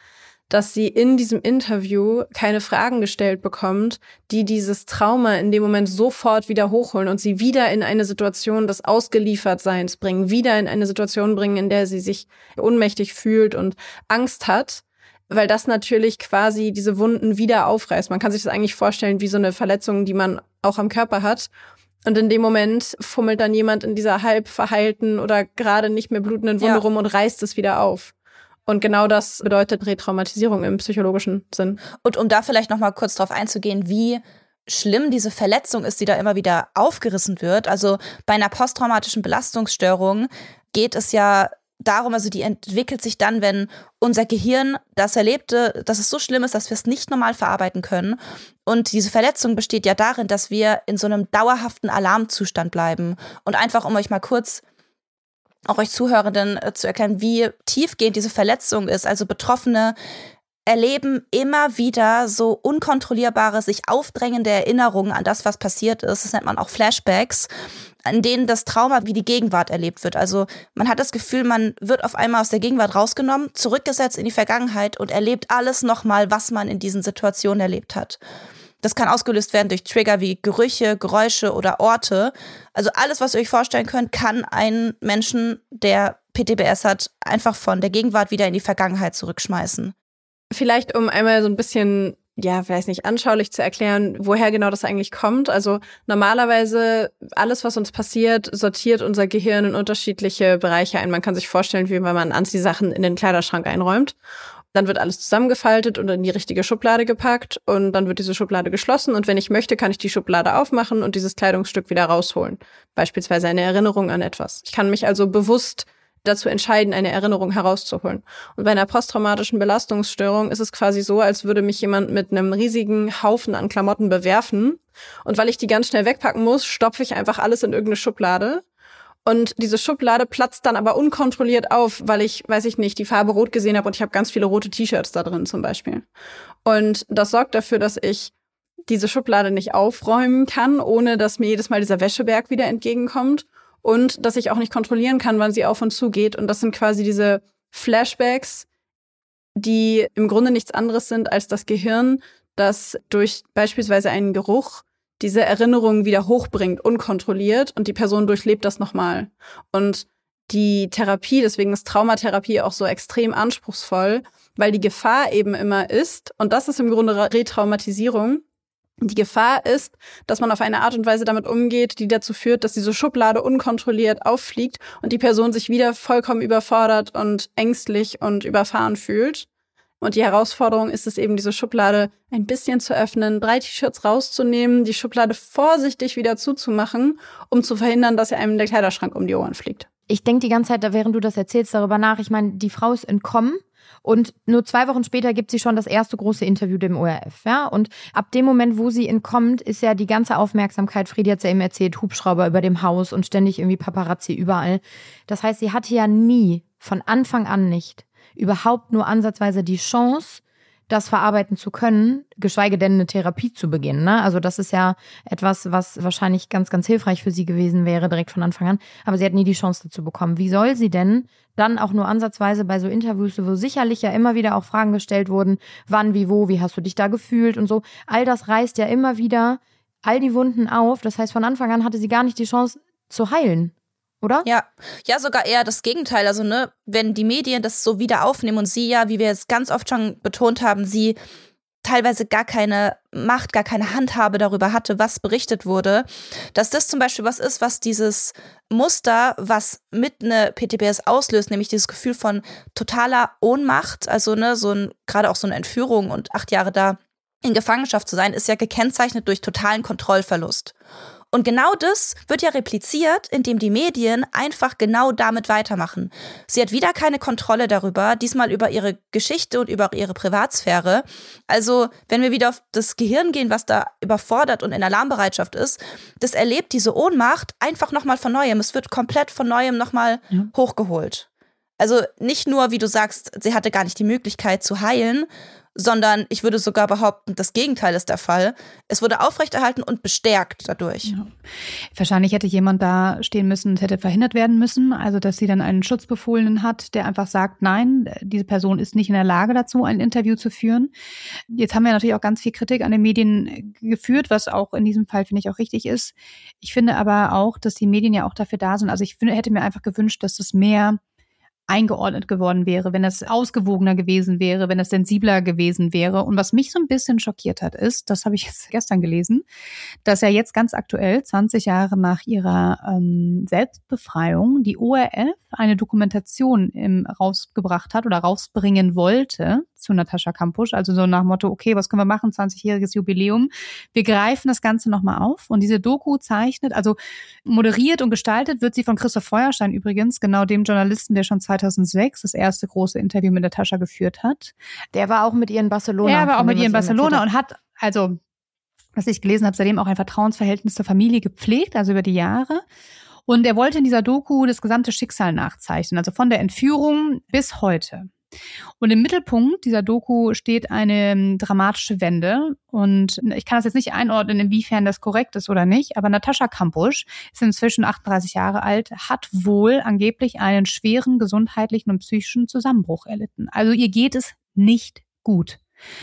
dass sie in diesem Interview keine Fragen gestellt bekommt, die dieses Trauma in dem Moment sofort wieder hochholen und sie wieder in eine Situation des Ausgeliefertseins bringen, wieder in eine Situation bringen, in der sie sich ohnmächtig fühlt und Angst hat, weil das natürlich quasi diese Wunden wieder aufreißt. Man kann sich das eigentlich vorstellen wie so eine Verletzung, die man auch am Körper hat. Und in dem Moment fummelt dann jemand in dieser halb verheilten oder gerade nicht mehr blutenden Wunde ja. rum und reißt es wieder auf. Und genau das bedeutet Retraumatisierung im psychologischen Sinn. Und um da vielleicht noch mal kurz drauf einzugehen, wie schlimm diese Verletzung ist, die da immer wieder aufgerissen wird. Also bei einer posttraumatischen Belastungsstörung geht es ja darum, also die entwickelt sich dann, wenn unser Gehirn das Erlebte, dass es so schlimm ist, dass wir es nicht normal verarbeiten können. Und diese Verletzung besteht ja darin, dass wir in so einem dauerhaften Alarmzustand bleiben. Und einfach, um euch mal kurz auch euch Zuhörenden äh, zu erklären, wie tiefgehend diese Verletzung ist. Also Betroffene erleben immer wieder so unkontrollierbare, sich aufdrängende Erinnerungen an das, was passiert ist. Das nennt man auch Flashbacks, in denen das Trauma wie die Gegenwart erlebt wird. Also man hat das Gefühl, man wird auf einmal aus der Gegenwart rausgenommen, zurückgesetzt in die Vergangenheit und erlebt alles nochmal, was man in diesen Situationen erlebt hat. Das kann ausgelöst werden durch Trigger wie Gerüche, Geräusche oder Orte. Also alles, was ihr euch vorstellen könnt, kann einen Menschen, der P T B S hat, einfach von der Gegenwart wieder in die Vergangenheit zurückschmeißen. Vielleicht, um einmal so ein bisschen, ja, weiß nicht, anschaulich zu erklären, woher genau das eigentlich kommt. Also normalerweise, alles, was uns passiert, sortiert unser Gehirn in unterschiedliche Bereiche ein. Man kann sich vorstellen, wie wenn man Anziehsachen in den Kleiderschrank einräumt. Dann wird alles zusammengefaltet und in die richtige Schublade gepackt und dann wird diese Schublade geschlossen und wenn ich möchte, kann ich die Schublade aufmachen und dieses Kleidungsstück wieder rausholen. Beispielsweise eine Erinnerung an etwas. Ich kann mich also bewusst dazu entscheiden, eine Erinnerung herauszuholen. Und bei einer posttraumatischen Belastungsstörung ist es quasi so, als würde mich jemand mit einem riesigen Haufen an Klamotten bewerfen und weil ich die ganz schnell wegpacken muss, stopfe ich einfach alles in irgendeine Schublade. Und diese Schublade platzt dann aber unkontrolliert auf, weil ich, weiß ich nicht, die Farbe rot gesehen habe und ich habe ganz viele rote T-Shirts da drin zum Beispiel. Und das sorgt dafür, dass ich diese Schublade nicht aufräumen kann, ohne dass mir jedes Mal dieser Wäscheberg wieder entgegenkommt. Und dass ich auch nicht kontrollieren kann, wann sie auf und zu geht. Und das sind quasi diese Flashbacks, die im Grunde nichts anderes sind als das Gehirn, das durch beispielsweise einen Geruch diese Erinnerungen wieder hochbringt, unkontrolliert, und die Person durchlebt das nochmal. Und die Therapie, deswegen ist Traumatherapie auch so extrem anspruchsvoll, weil die Gefahr eben immer ist, und das ist im Grunde Retraumatisierung, die Gefahr ist, dass man auf eine Art und Weise damit umgeht, die dazu führt, dass diese Schublade unkontrolliert auffliegt und die Person sich wieder vollkommen überfordert und ängstlich und überfahren fühlt. Und die Herausforderung ist es eben, diese Schublade ein bisschen zu öffnen, drei T-Shirts rauszunehmen, die Schublade vorsichtig wieder zuzumachen, um zu verhindern, dass einem der Kleiderschrank um die Ohren fliegt. Ich denke die ganze Zeit, während du das erzählst, darüber nach. Ich meine, die Frau ist entkommen und nur zwei Wochen später gibt sie schon das erste große Interview dem O R F. Ja? Und ab dem Moment, wo sie entkommt, ist ja die ganze Aufmerksamkeit, Friedi hat es ja eben erzählt, Hubschrauber über dem Haus und ständig irgendwie Paparazzi überall. Das heißt, sie hatte ja nie, von Anfang an nicht, überhaupt nur ansatzweise die Chance, das verarbeiten zu können, geschweige denn eine Therapie zu beginnen. Ne? Also das ist ja etwas, was wahrscheinlich ganz, ganz hilfreich für sie gewesen wäre, direkt von Anfang an. Aber sie hat nie die Chance dazu bekommen. Wie soll sie denn dann auch nur ansatzweise bei so Interviews, wo sicherlich ja immer wieder auch Fragen gestellt wurden, wann, wie, wo, wie hast du dich da gefühlt und so. All das reißt ja immer wieder all die Wunden auf. Das heißt, von Anfang an hatte sie gar nicht die Chance zu heilen. Oder? Ja, ja, sogar eher das Gegenteil. Also, ne, wenn die Medien das so wieder aufnehmen und sie ja, wie wir jetzt ganz oft schon betont haben, sie teilweise gar keine Macht, gar keine Handhabe darüber hatte, was berichtet wurde, dass das zum Beispiel was ist, was dieses Muster, was mit eine P T B S auslöst, nämlich dieses Gefühl von totaler Ohnmacht, also ne, so ein, gerade auch so eine Entführung und acht Jahre da in Gefangenschaft zu sein, ist ja gekennzeichnet durch totalen Kontrollverlust. Und genau das wird ja repliziert, indem die Medien einfach genau damit weitermachen. Sie hat wieder keine Kontrolle darüber, diesmal über ihre Geschichte und über ihre Privatsphäre. Also, wenn wir wieder auf das Gehirn gehen, was da überfordert und in Alarmbereitschaft ist, das erlebt diese Ohnmacht einfach nochmal von Neuem. Es wird komplett von Neuem nochmal ja. hochgeholt. Also nicht nur, wie du sagst, sie hatte gar nicht die Möglichkeit zu heilen, sondern ich würde sogar behaupten, das Gegenteil ist der Fall. Es wurde aufrechterhalten und bestärkt dadurch. Ja. Wahrscheinlich hätte jemand da stehen müssen, es hätte verhindert werden müssen, also dass sie dann einen Schutzbefohlenen hat, der einfach sagt, nein, diese Person ist nicht in der Lage dazu, ein Interview zu führen. Jetzt haben wir natürlich auch ganz viel Kritik an den Medien geführt, was auch in diesem Fall, finde ich, auch richtig ist. Ich finde aber auch, dass die Medien ja auch dafür da sind. Also ich finde, hätte mir einfach gewünscht, dass das mehr eingeordnet geworden wäre, wenn es ausgewogener gewesen wäre, wenn es sensibler gewesen wäre. Und was mich so ein bisschen schockiert hat, ist, das habe ich jetzt gestern gelesen, dass ja jetzt ganz aktuell, zwanzig Jahre nach ihrer ähm, Selbstbefreiung, die O R F eine Dokumentation im, rausgebracht hat oder rausbringen wollte zu Natascha Kampusch. Also so nach Motto, okay, was können wir machen, zwanzigjähriges Jubiläum. Wir greifen das Ganze nochmal auf. Und diese Doku zeichnet, also moderiert und gestaltet wird sie von Christoph Feuerstein übrigens, genau dem Journalisten, der schon zweitausendsechs das erste große Interview mit Natascha geführt hat. Der war auch mit ihr in Barcelona. Er war auch mit ihr in Barcelona und hat, also, was ich gelesen habe, seitdem auch ein Vertrauensverhältnis zur Familie gepflegt, also über die Jahre. Und er wollte in dieser Doku das gesamte Schicksal nachzeichnen, also von der Entführung bis heute. Und im Mittelpunkt dieser Doku steht eine dramatische Wende. Und ich kann das jetzt nicht einordnen, inwiefern das korrekt ist oder nicht, aber Natascha Kampusch ist inzwischen achtunddreißig Jahre alt, hat wohl angeblich einen schweren gesundheitlichen und psychischen Zusammenbruch erlitten. Also ihr geht es nicht gut,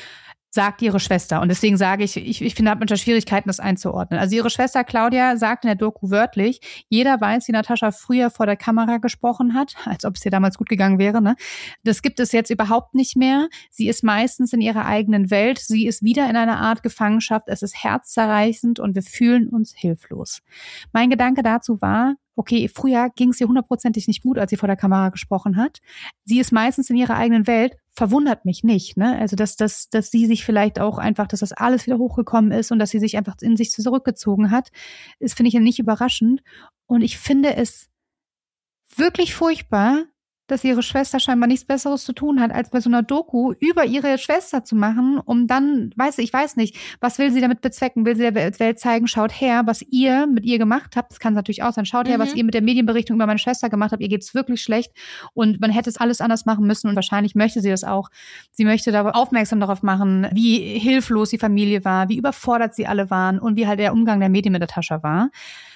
sagt ihre Schwester. Und deswegen sage ich, ich, ich finde, habe manchmal Schwierigkeiten, das einzuordnen. Also ihre Schwester Claudia sagt in der Doku wörtlich, jeder weiß, wie Natascha früher vor der Kamera gesprochen hat, als ob es ihr damals gut gegangen wäre. Ne? Das gibt es jetzt überhaupt nicht mehr. Sie ist meistens in ihrer eigenen Welt. Sie ist wieder in einer Art Gefangenschaft. Es ist herzzerreißend und wir fühlen uns hilflos. Mein Gedanke dazu war, okay, früher ging es ihr hundertprozentig nicht gut, als sie vor der Kamera gesprochen hat. Sie ist meistens in ihrer eigenen Welt, verwundert mich nicht, ne? Also, dass, dass, dass sie sich vielleicht auch einfach, dass das alles wieder hochgekommen ist und dass sie sich einfach in sich zurückgezogen hat, ist, finde ich, ja nicht überraschend. Und ich finde es wirklich furchtbar, dass ihre Schwester scheinbar nichts Besseres zu tun hat, als bei so einer Doku über ihre Schwester zu machen, um dann, weiß ich, weiß nicht, was will sie damit bezwecken? Will sie der Welt zeigen, schaut her, was ihr mit ihr gemacht habt? Das kann natürlich auch sein. Schaut mhm. her, was ihr mit der Medienberichtung über meine Schwester gemacht habt. Ihr geht's wirklich schlecht und man hätte es alles anders machen müssen und wahrscheinlich möchte sie das auch. Sie möchte da aufmerksam darauf machen, wie hilflos die Familie war, wie überfordert sie alle waren und wie halt der Umgang der Medien mit Natascha war.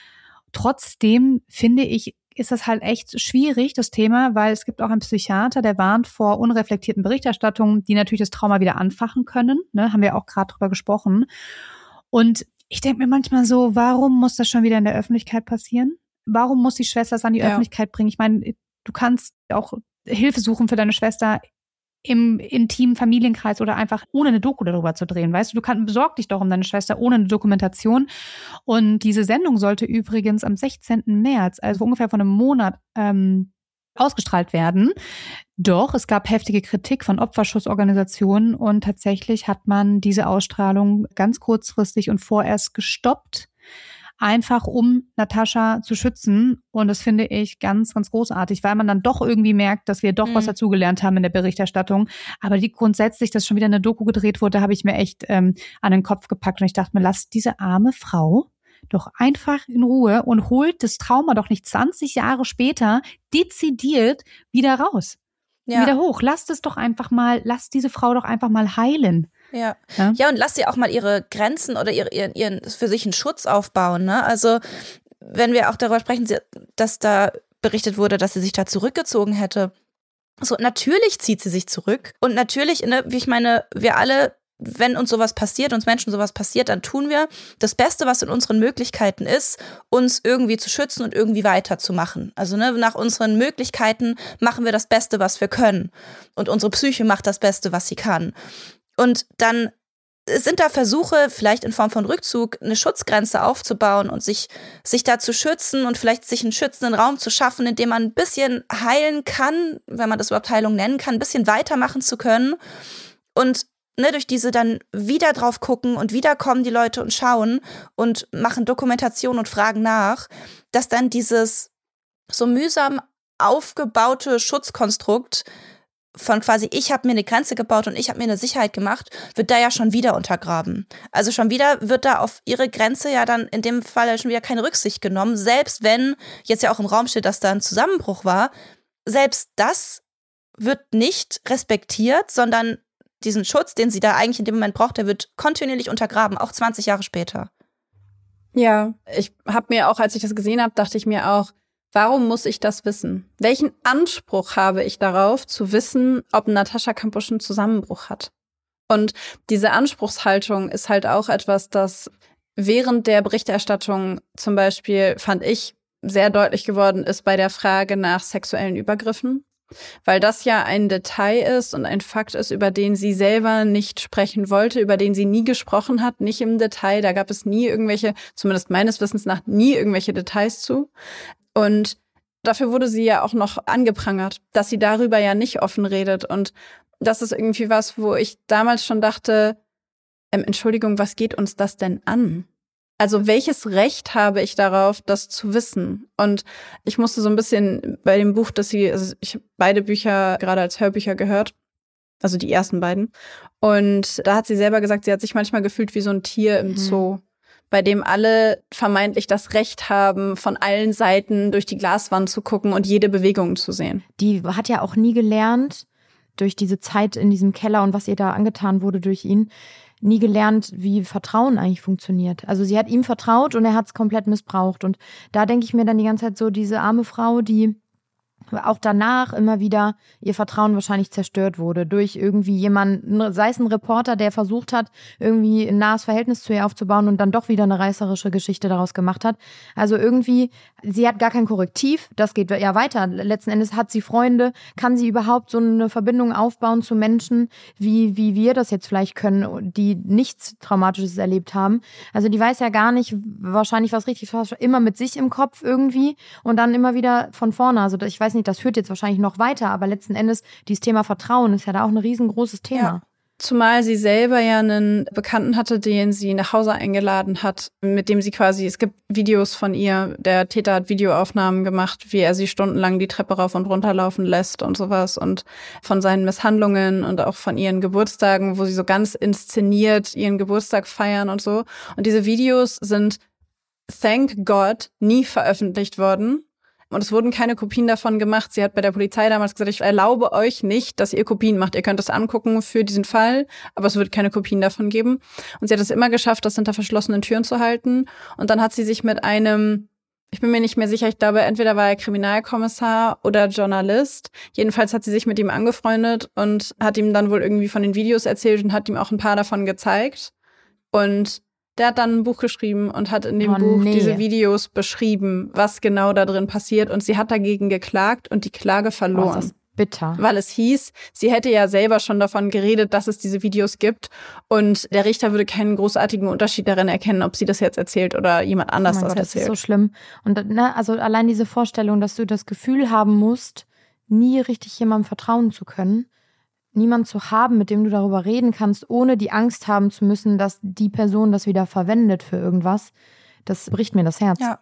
Trotzdem finde ich, ist das halt echt schwierig, das Thema, weil es gibt auch einen Psychiater, der warnt vor unreflektierten Berichterstattungen, die natürlich das Trauma wieder anfachen können. Ne, haben wir auch gerade drüber gesprochen. Und ich denke mir manchmal so, warum muss das schon wieder in der Öffentlichkeit passieren? Warum muss die Schwester das an die ja. Öffentlichkeit bringen? Ich meine, du kannst auch Hilfe suchen für deine Schwester im intimen Familienkreis oder einfach ohne eine Doku darüber zu drehen, weißt du, du kannst, besorg dich doch um deine Schwester ohne eine Dokumentation. Und diese Sendung sollte übrigens am sechzehnten März, also ungefähr vor einem Monat, ähm, ausgestrahlt werden. Doch es gab heftige Kritik von Opferschutzorganisationen und tatsächlich hat man diese Ausstrahlung ganz kurzfristig und vorerst gestoppt, einfach um Natascha zu schützen. Und das finde ich ganz, ganz großartig, weil man dann doch irgendwie merkt, dass wir doch mhm. was dazugelernt haben in der Berichterstattung. Aber die grundsätzlich, dass schon wieder eine Doku gedreht wurde, habe ich mir echt ähm, an den Kopf gepackt. Und ich dachte mir, lasst diese arme Frau doch einfach in Ruhe und holt das Trauma doch nicht zwanzig Jahre später dezidiert wieder raus. Ja. Wieder hoch. Lasst es doch einfach mal, lasst diese Frau doch einfach mal heilen. Ja. ja, ja, und lass sie auch mal ihre Grenzen oder ihre, ihren, ihren für sich einen Schutz aufbauen. Ne? Also wenn wir auch darüber sprechen, dass da berichtet wurde, dass sie sich da zurückgezogen hätte. So, natürlich zieht sie sich zurück und natürlich, ne, wie ich meine, wir alle, wenn uns sowas passiert, uns Menschen sowas passiert, dann tun wir das Beste, was in unseren Möglichkeiten ist, uns irgendwie zu schützen und irgendwie weiterzumachen. Also ne, nach unseren Möglichkeiten machen wir das Beste, was wir können. Und unsere Psyche macht das Beste, was sie kann. Und dann sind da Versuche, vielleicht in Form von Rückzug, eine Schutzgrenze aufzubauen und sich, sich da zu schützen und vielleicht sich einen schützenden Raum zu schaffen, in dem man ein bisschen heilen kann, wenn man das überhaupt Heilung nennen kann, ein bisschen weitermachen zu können. Und ne, durch diese dann wieder drauf gucken und wieder kommen die Leute und schauen und machen Dokumentation und fragen nach, dass dann dieses so mühsam aufgebaute Schutzkonstrukt von quasi, ich habe mir eine Grenze gebaut und ich habe mir eine Sicherheit gemacht, wird da ja schon wieder untergraben. Also schon wieder wird da auf ihre Grenze ja dann in dem Fall schon wieder keine Rücksicht genommen, selbst wenn jetzt ja auch im Raum steht, dass da ein Zusammenbruch war. Selbst das wird nicht respektiert, sondern diesen Schutz, den sie da eigentlich in dem Moment braucht, der wird kontinuierlich untergraben, auch zwanzig Jahre später. Ja, ich habe mir auch, als ich das gesehen habe, dachte ich mir auch, warum muss ich das wissen? Welchen Anspruch habe ich darauf, zu wissen, ob Natascha Kampusch einen Zusammenbruch hat? Und diese Anspruchshaltung ist halt auch etwas, das während der Berichterstattung zum Beispiel, fand ich, sehr deutlich geworden ist bei der Frage nach sexuellen Übergriffen. Weil das ja ein Detail ist und ein Fakt ist, über den sie selber nicht sprechen wollte, über den sie nie gesprochen hat, nicht im Detail. Da gab es nie irgendwelche, zumindest meines Wissens nach, nie irgendwelche Details zu. Und dafür wurde sie ja auch noch angeprangert, dass sie darüber ja nicht offen redet. Und das ist irgendwie was, wo ich damals schon dachte, ähm, Entschuldigung, was geht uns das denn an? Also welches Recht habe ich darauf, das zu wissen? Und ich musste so ein bisschen bei dem Buch, dass sie, also ich habe beide Bücher gerade als Hörbücher gehört, also die ersten beiden. Und da hat sie selber gesagt, sie hat sich manchmal gefühlt wie so ein Tier im Zoo, mhm. bei dem alle vermeintlich das Recht haben, von allen Seiten durch die Glaswand zu gucken und jede Bewegung zu sehen. Die hat ja auch nie gelernt, durch diese Zeit in diesem Keller und was ihr da angetan wurde durch ihn, nie gelernt, wie Vertrauen eigentlich funktioniert. Also sie hat ihm vertraut und er hat es komplett missbraucht. Und da denke ich mir dann die ganze Zeit so, diese arme Frau, die auch danach immer wieder ihr Vertrauen wahrscheinlich zerstört wurde durch irgendwie jemanden, sei es ein Reporter, der versucht hat, irgendwie ein nahes Verhältnis zu ihr aufzubauen und dann doch wieder eine reißerische Geschichte daraus gemacht hat. Also irgendwie, sie hat gar kein Korrektiv, das geht ja weiter. Letzten Endes hat sie Freunde, kann sie überhaupt so eine Verbindung aufbauen zu Menschen, wie, wie wir das jetzt vielleicht können, die nichts Traumatisches erlebt haben. Also die weiß ja gar nicht wahrscheinlich, was richtig war, immer mit sich im Kopf irgendwie und dann immer wieder von vorne. Also ich weiß nicht, das führt jetzt wahrscheinlich noch weiter, aber letzten Endes, dieses Thema Vertrauen ist ja da auch ein riesengroßes Thema. Ja. Zumal sie selber ja einen Bekannten hatte, den sie nach Hause eingeladen hat, mit dem sie quasi, es gibt Videos von ihr, der Täter hat Videoaufnahmen gemacht, wie er sie stundenlang die Treppe rauf und runter laufen lässt und sowas und von seinen Misshandlungen und auch von ihren Geburtstagen, wo sie so ganz inszeniert ihren Geburtstag feiern und so. Und diese Videos sind, thank God, nie veröffentlicht worden. Und es wurden keine Kopien davon gemacht. Sie hat bei der Polizei damals gesagt, ich erlaube euch nicht, dass ihr Kopien macht. Ihr könnt es angucken für diesen Fall, aber es wird keine Kopien davon geben. Und sie hat es immer geschafft, das hinter verschlossenen Türen zu halten. Und dann hat sie sich mit einem, ich bin mir nicht mehr sicher, ich glaube, entweder war er Kriminalkommissar oder Journalist. Jedenfalls hat sie sich mit ihm angefreundet und hat ihm dann wohl irgendwie von den Videos erzählt und hat ihm auch ein paar davon gezeigt. Und der hat dann ein Buch geschrieben und hat in dem oh, Buch nee. diese Videos beschrieben, was genau da drin passiert. Und sie hat dagegen geklagt und die Klage verloren. Oh, das ist bitter. Weil es hieß, sie hätte ja selber schon davon geredet, dass es diese Videos gibt. Und der Richter würde keinen großartigen Unterschied darin erkennen, ob sie das jetzt erzählt oder jemand anders oh das Gott, erzählt. Das ist so schlimm. Und ne, also allein diese Vorstellung, dass du das Gefühl haben musst, nie richtig jemandem vertrauen zu können, niemand zu haben, mit dem du darüber reden kannst, ohne die Angst haben zu müssen, dass die Person das wieder verwendet für irgendwas, das bricht mir das Herz. Ja.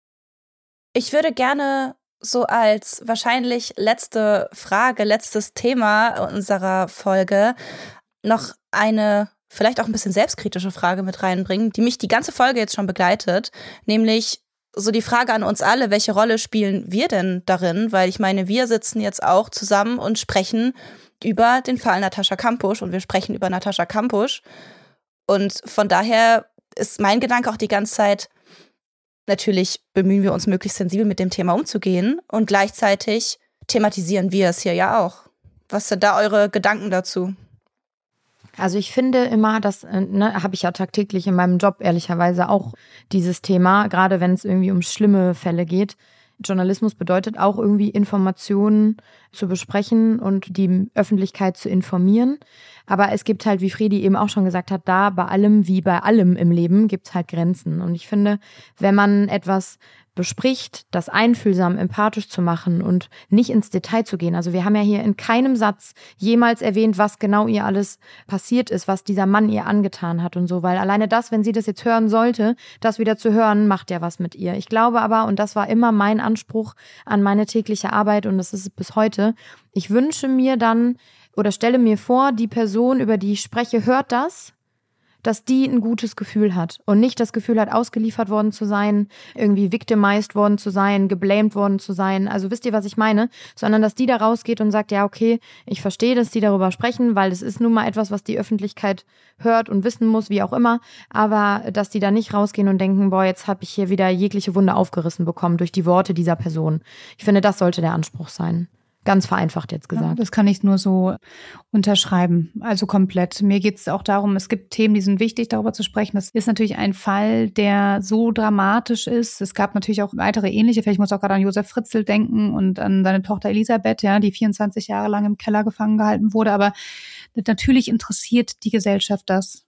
Ich würde gerne so als wahrscheinlich letzte Frage, letztes Thema unserer Folge noch eine vielleicht auch ein bisschen selbstkritische Frage mit reinbringen, die mich die ganze Folge jetzt schon begleitet, nämlich so die Frage an uns alle, welche Rolle spielen wir denn darin? Weil ich meine, wir sitzen jetzt auch zusammen und sprechen über den Fall Natascha Kampusch und wir sprechen über Natascha Kampusch. Und von daher ist mein Gedanke auch die ganze Zeit, natürlich bemühen wir uns, möglichst sensibel mit dem Thema umzugehen und gleichzeitig thematisieren wir es hier ja auch. Was sind da eure Gedanken dazu? Also ich finde immer, das ne, habe ich ja tagtäglich in meinem Job ehrlicherweise auch dieses Thema, gerade wenn es irgendwie um schlimme Fälle geht. Journalismus bedeutet auch irgendwie Informationen zu besprechen und die Öffentlichkeit zu informieren. Aber es gibt halt, wie Fredi eben auch schon gesagt hat, da bei allem wie bei allem im Leben gibt es halt Grenzen. Und ich finde, wenn man etwas bespricht, das einfühlsam, empathisch zu machen und nicht ins Detail zu gehen. Also wir haben ja hier in keinem Satz jemals erwähnt, was genau ihr alles passiert ist, was dieser Mann ihr angetan hat und so, weil alleine das, wenn sie das jetzt hören sollte, das wieder zu hören, macht ja was mit ihr. Ich glaube aber, und das war immer mein Anspruch an meine tägliche Arbeit und das ist es bis heute, ich wünsche mir dann oder stelle mir vor, die Person, über die ich spreche, hört das, dass die ein gutes Gefühl hat und nicht das Gefühl hat, ausgeliefert worden zu sein, irgendwie victimized worden zu sein, geblamed worden zu sein. Also wisst ihr, was ich meine? Sondern, dass die da rausgeht und sagt, ja, okay, ich verstehe, dass die darüber sprechen, weil es ist nun mal etwas, was die Öffentlichkeit hört und wissen muss, wie auch immer. Aber dass die da nicht rausgehen und denken, boah, jetzt habe ich hier wieder jegliche Wunde aufgerissen bekommen durch die Worte dieser Person. Ich finde, das sollte der Anspruch sein. Ganz vereinfacht jetzt gesagt. Ja, das kann ich nur so unterschreiben, also komplett. Mir geht es auch darum, es gibt Themen, die sind wichtig, darüber zu sprechen. Das ist natürlich ein Fall, der so dramatisch ist. Es gab natürlich auch weitere ähnliche Fälle. Ich muss auch gerade an Josef Fritzl denken und an seine Tochter Elisabeth, ja, die vierundzwanzig Jahre lang im Keller gefangen gehalten wurde. Aber natürlich interessiert die Gesellschaft das.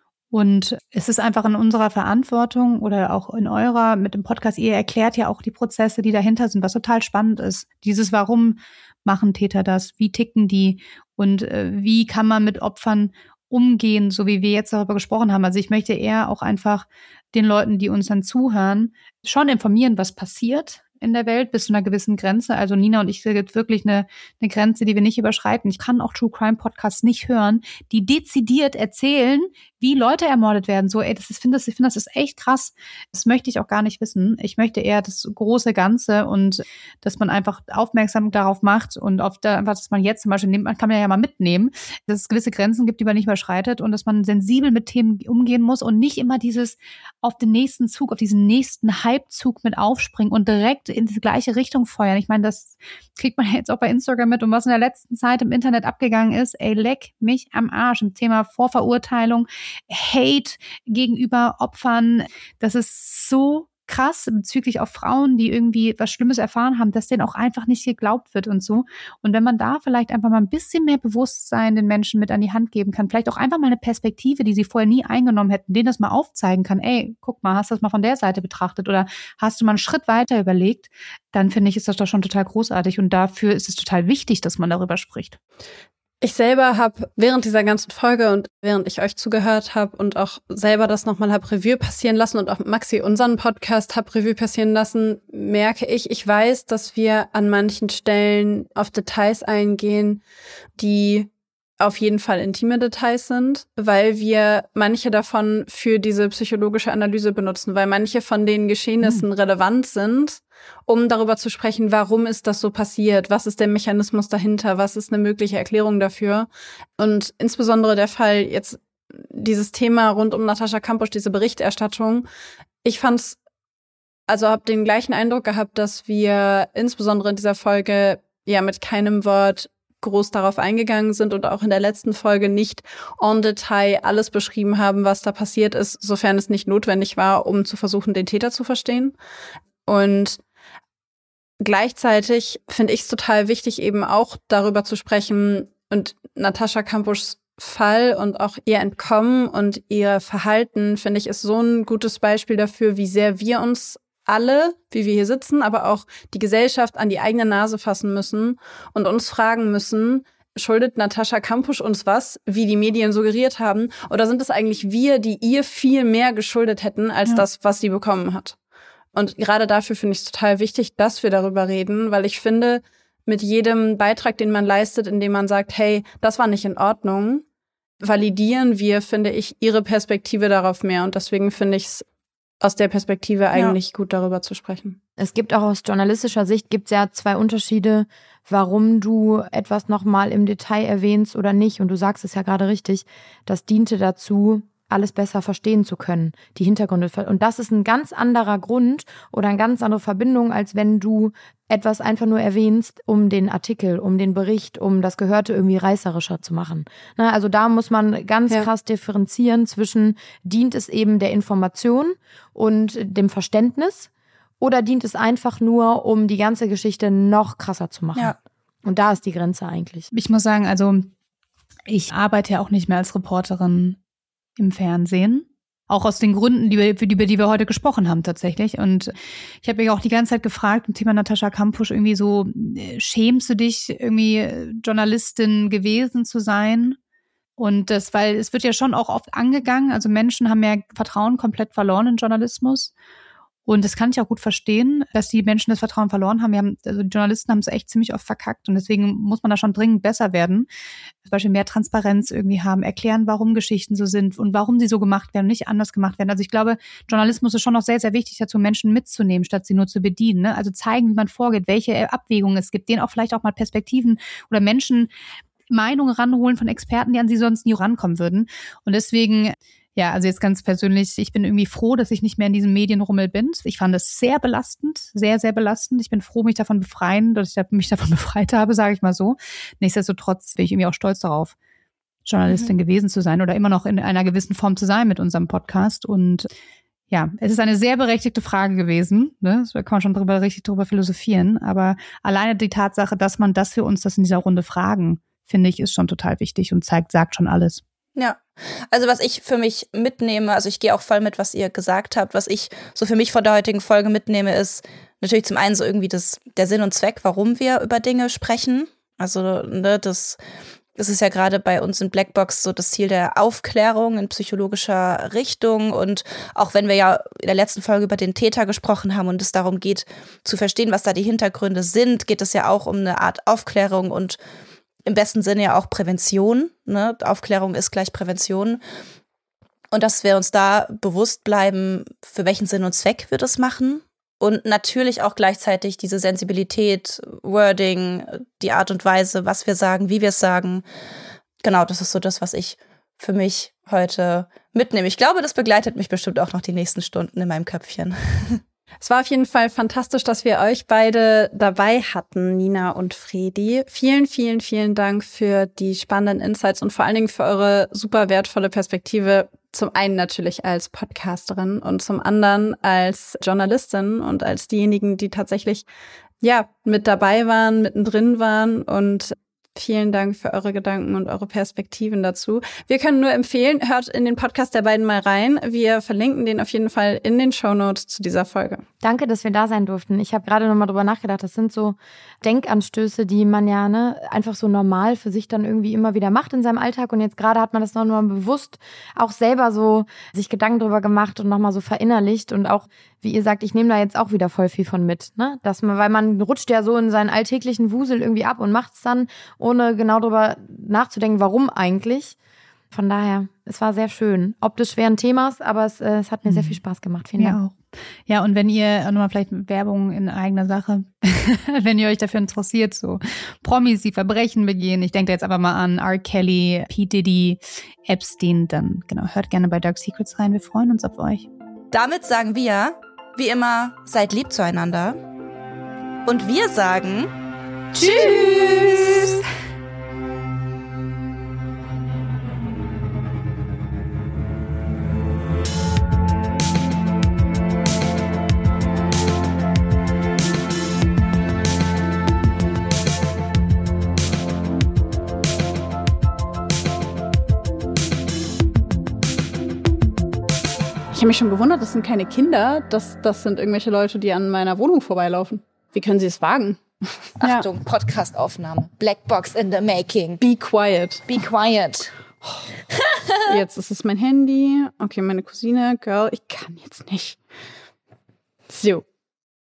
Und es ist einfach in unserer Verantwortung oder auch in eurer, mit dem Podcast, ihr erklärt ja auch die Prozesse, die dahinter sind, was total spannend ist. Dieses Warum machen Täter das? Wie ticken die? Und äh, wie kann man mit Opfern umgehen, so wie wir jetzt darüber gesprochen haben? Also ich möchte eher auch einfach den Leuten, die uns dann zuhören, schon informieren, was passiert in der Welt bis zu einer gewissen Grenze. Also Nina und ich sind wirklich eine, eine Grenze, die wir nicht überschreiten. Ich kann auch True Crime Podcasts nicht hören, die dezidiert erzählen, wie Leute ermordet werden. So, ey, das ist, ich finde das, ich finde das ist echt krass. Das möchte ich auch gar nicht wissen. Ich möchte eher das große Ganze und dass man einfach aufmerksam darauf macht und auf da, einfach, dass man jetzt zum Beispiel nimmt, man kann ja mal mitnehmen, dass es gewisse Grenzen gibt, die man nicht überschreitet und dass man sensibel mit Themen umgehen muss und nicht immer dieses auf den nächsten Zug, auf diesen nächsten Hypezug mit aufspringen und direkt in die gleiche Richtung feuern. Ich meine, das kriegt man jetzt auch bei Instagram mit und was in der letzten Zeit im Internet abgegangen ist, ey, leck mich am Arsch im Thema Vorverurteilung, Hate gegenüber Opfern. Das ist so krass bezüglich auf Frauen, die irgendwie was Schlimmes erfahren haben, dass denen auch einfach nicht geglaubt wird und so. Und wenn man da vielleicht einfach mal ein bisschen mehr Bewusstsein den Menschen mit an die Hand geben kann, vielleicht auch einfach mal eine Perspektive, die sie vorher nie eingenommen hätten, denen das mal aufzeigen kann, ey, guck mal, hast du das mal von der Seite betrachtet oder hast du mal einen Schritt weiter überlegt, dann finde ich, ist das doch schon total großartig und dafür ist es total wichtig, dass man darüber spricht. Ich selber habe während dieser ganzen Folge und während ich euch zugehört habe und auch selber das nochmal habe Revue passieren lassen und auch Maxi unseren Podcast habe Revue passieren lassen, merke ich, ich weiß, dass wir an manchen Stellen auf Details eingehen, die auf jeden Fall intime Details sind, weil wir manche davon für diese psychologische Analyse benutzen, weil manche von den Geschehnissen mhm. relevant sind, um darüber zu sprechen, warum ist das so passiert, was ist der Mechanismus dahinter, was ist eine mögliche Erklärung dafür. Und insbesondere der Fall jetzt, dieses Thema rund um Natascha Kampusch, diese Berichterstattung, ich fand's, also habe den gleichen Eindruck gehabt, dass wir insbesondere in dieser Folge ja mit keinem Wort groß darauf eingegangen sind und auch in der letzten Folge nicht en Detail alles beschrieben haben, was da passiert ist, sofern es nicht notwendig war, um zu versuchen, den Täter zu verstehen. Und gleichzeitig finde ich es total wichtig, eben auch darüber zu sprechen und Natascha Kampuschs Fall und auch ihr Entkommen und ihr Verhalten, finde ich, ist so ein gutes Beispiel dafür, wie sehr wir uns alle, wie wir hier sitzen, aber auch die Gesellschaft an die eigene Nase fassen müssen und uns fragen müssen, schuldet Natascha Kampusch uns was, wie die Medien suggeriert haben, oder sind es eigentlich wir, die ihr viel mehr geschuldet hätten, als ja. das, was sie bekommen hat? Und gerade dafür finde ich es total wichtig, dass wir darüber reden, weil ich finde, mit jedem Beitrag, den man leistet, indem man sagt, hey, das war nicht in Ordnung, validieren wir, finde ich, ihre Perspektive darauf mehr. Und deswegen finde ich es aus der Perspektive eigentlich ja. gut, darüber zu sprechen. Es gibt auch aus journalistischer Sicht gibt's ja zwei Unterschiede, warum du etwas nochmal im Detail erwähnst oder nicht. Und du sagst es ja gerade richtig, das diente dazu, alles besser verstehen zu können, die Hintergründe. Und das ist ein ganz anderer Grund oder eine ganz andere Verbindung, als wenn du etwas einfach nur erwähnst, um den Artikel, um den Bericht, um das Gehörte irgendwie reißerischer zu machen. Na, also da muss man ganz ja. krass differenzieren zwischen, dient es eben der Information und dem Verständnis oder dient es einfach nur, um die ganze Geschichte noch krasser zu machen. Ja. Und da ist die Grenze eigentlich. Ich muss sagen, also ich arbeite ja auch nicht mehr als Reporterin im Fernsehen. Auch aus den Gründen, die wir, über die wir heute gesprochen haben tatsächlich. Und ich habe mich auch die ganze Zeit gefragt, im Thema Natascha Kampusch, irgendwie so, schämst du dich, irgendwie Journalistin gewesen zu sein? Und das, weil es wird ja schon auch oft angegangen, also Menschen haben ja Vertrauen komplett verloren in Journalismus. Und das kann ich auch gut verstehen, dass die Menschen das Vertrauen verloren haben. Wir haben, also die Journalisten haben es echt ziemlich oft verkackt und deswegen muss man da schon dringend besser werden. Zum Beispiel mehr Transparenz irgendwie haben, erklären, warum Geschichten so sind und warum sie so gemacht werden, nicht anders gemacht werden. Also ich glaube, Journalismus ist schon noch sehr, sehr wichtig dazu, Menschen mitzunehmen, statt sie nur zu bedienen. Ne? Also zeigen, wie man vorgeht, welche Abwägungen es gibt, denen auch vielleicht auch mal Perspektiven oder Menschen Meinungen ranholen von Experten, die an sie sonst nie rankommen würden. Und deswegen, ja, also jetzt ganz persönlich, ich bin irgendwie froh, dass ich nicht mehr in diesem Medienrummel bin. Ich fand es sehr belastend, sehr, sehr belastend. Ich bin froh, mich davon befreien, dass ich mich davon befreit habe, sage ich mal so. Nichtsdestotrotz bin ich irgendwie auch stolz darauf, Journalistin mhm. gewesen zu sein oder immer noch in einer gewissen Form zu sein mit unserem Podcast. Und ja, es ist eine sehr berechtigte Frage gewesen. Ne? Da kann man schon drüber, richtig drüber philosophieren. Aber alleine die Tatsache, dass man das für uns, das in dieser Runde fragen, finde ich, ist schon total wichtig und zeigt, sagt schon alles. Ja, also was ich für mich mitnehme, also ich gehe auch voll mit, was ihr gesagt habt, was ich so für mich von der heutigen Folge mitnehme, ist natürlich zum einen so irgendwie das, der Sinn und Zweck, warum wir über Dinge sprechen. Also ne, das, das ist ja gerade bei uns in Blackbox so das Ziel der Aufklärung in psychologischer Richtung und auch wenn wir ja in der letzten Folge über den Täter gesprochen haben und es darum geht, zu verstehen, was da die Hintergründe sind, geht es ja auch um eine Art Aufklärung und im besten Sinne ja auch Prävention. Ne? Aufklärung ist gleich Prävention. Und dass wir uns da bewusst bleiben, für welchen Sinn und Zweck wir das machen. Und natürlich auch gleichzeitig diese Sensibilität, Wording, die Art und Weise, was wir sagen, wie wir es sagen. Genau, das ist so das, was ich für mich heute mitnehme. Ich glaube, das begleitet mich bestimmt auch noch die nächsten Stunden in meinem Köpfchen. Es war auf jeden Fall fantastisch, dass wir euch beide dabei hatten, Nina und Fredi. Vielen, vielen, vielen Dank für die spannenden Insights und vor allen Dingen für eure super wertvolle Perspektive. Zum einen natürlich als Podcasterin und zum anderen als Journalistin und als diejenigen, die tatsächlich ja mit dabei waren, mittendrin waren und vielen Dank für eure Gedanken und eure Perspektiven dazu. Wir können nur empfehlen, hört in den Podcast der beiden mal rein. Wir verlinken den auf jeden Fall in den Shownotes zu dieser Folge. Danke, dass wir da sein durften. Ich habe gerade nochmal drüber nachgedacht. Das sind so Denkanstöße, die man ja ne, einfach so normal für sich dann irgendwie immer wieder macht in seinem Alltag. Und jetzt gerade hat man das nochmal bewusst auch selber so sich Gedanken drüber gemacht und nochmal so verinnerlicht. Und auch, wie ihr sagt, ich nehme da jetzt auch wieder voll viel von mit. Ne? Dass man, weil man rutscht ja so in seinen alltäglichen Wusel irgendwie ab und macht es dann, ohne genau drüber nachzudenken, warum eigentlich. Von daher, es war sehr schön. Optisch schweren Themas, aber es, äh, es hat mir sehr viel Spaß gemacht. Vielen Dank. Ja, auch. Ja, und wenn ihr, nochmal vielleicht Werbung in eigener Sache, wenn ihr euch dafür interessiert, so Promis, die Verbrechen begehen, ich denke jetzt aber mal an R. Kelly, P. Diddy, Epstein, dann genau, hört gerne bei Dark Secrets rein. Wir freuen uns auf euch. Damit sagen wir, wie immer, seid lieb zueinander. Und wir sagen Tschüss! Ich habe mich schon gewundert, das sind keine Kinder, das, das sind irgendwelche Leute, die an meiner Wohnung vorbeilaufen. Wie können sie es wagen? Achtung, ja. Podcastaufnahme. Blackbox in the making. Be quiet. Be quiet. Jetzt ist es mein Handy. Okay, meine Cousine. Girl, ich kann jetzt nicht. So.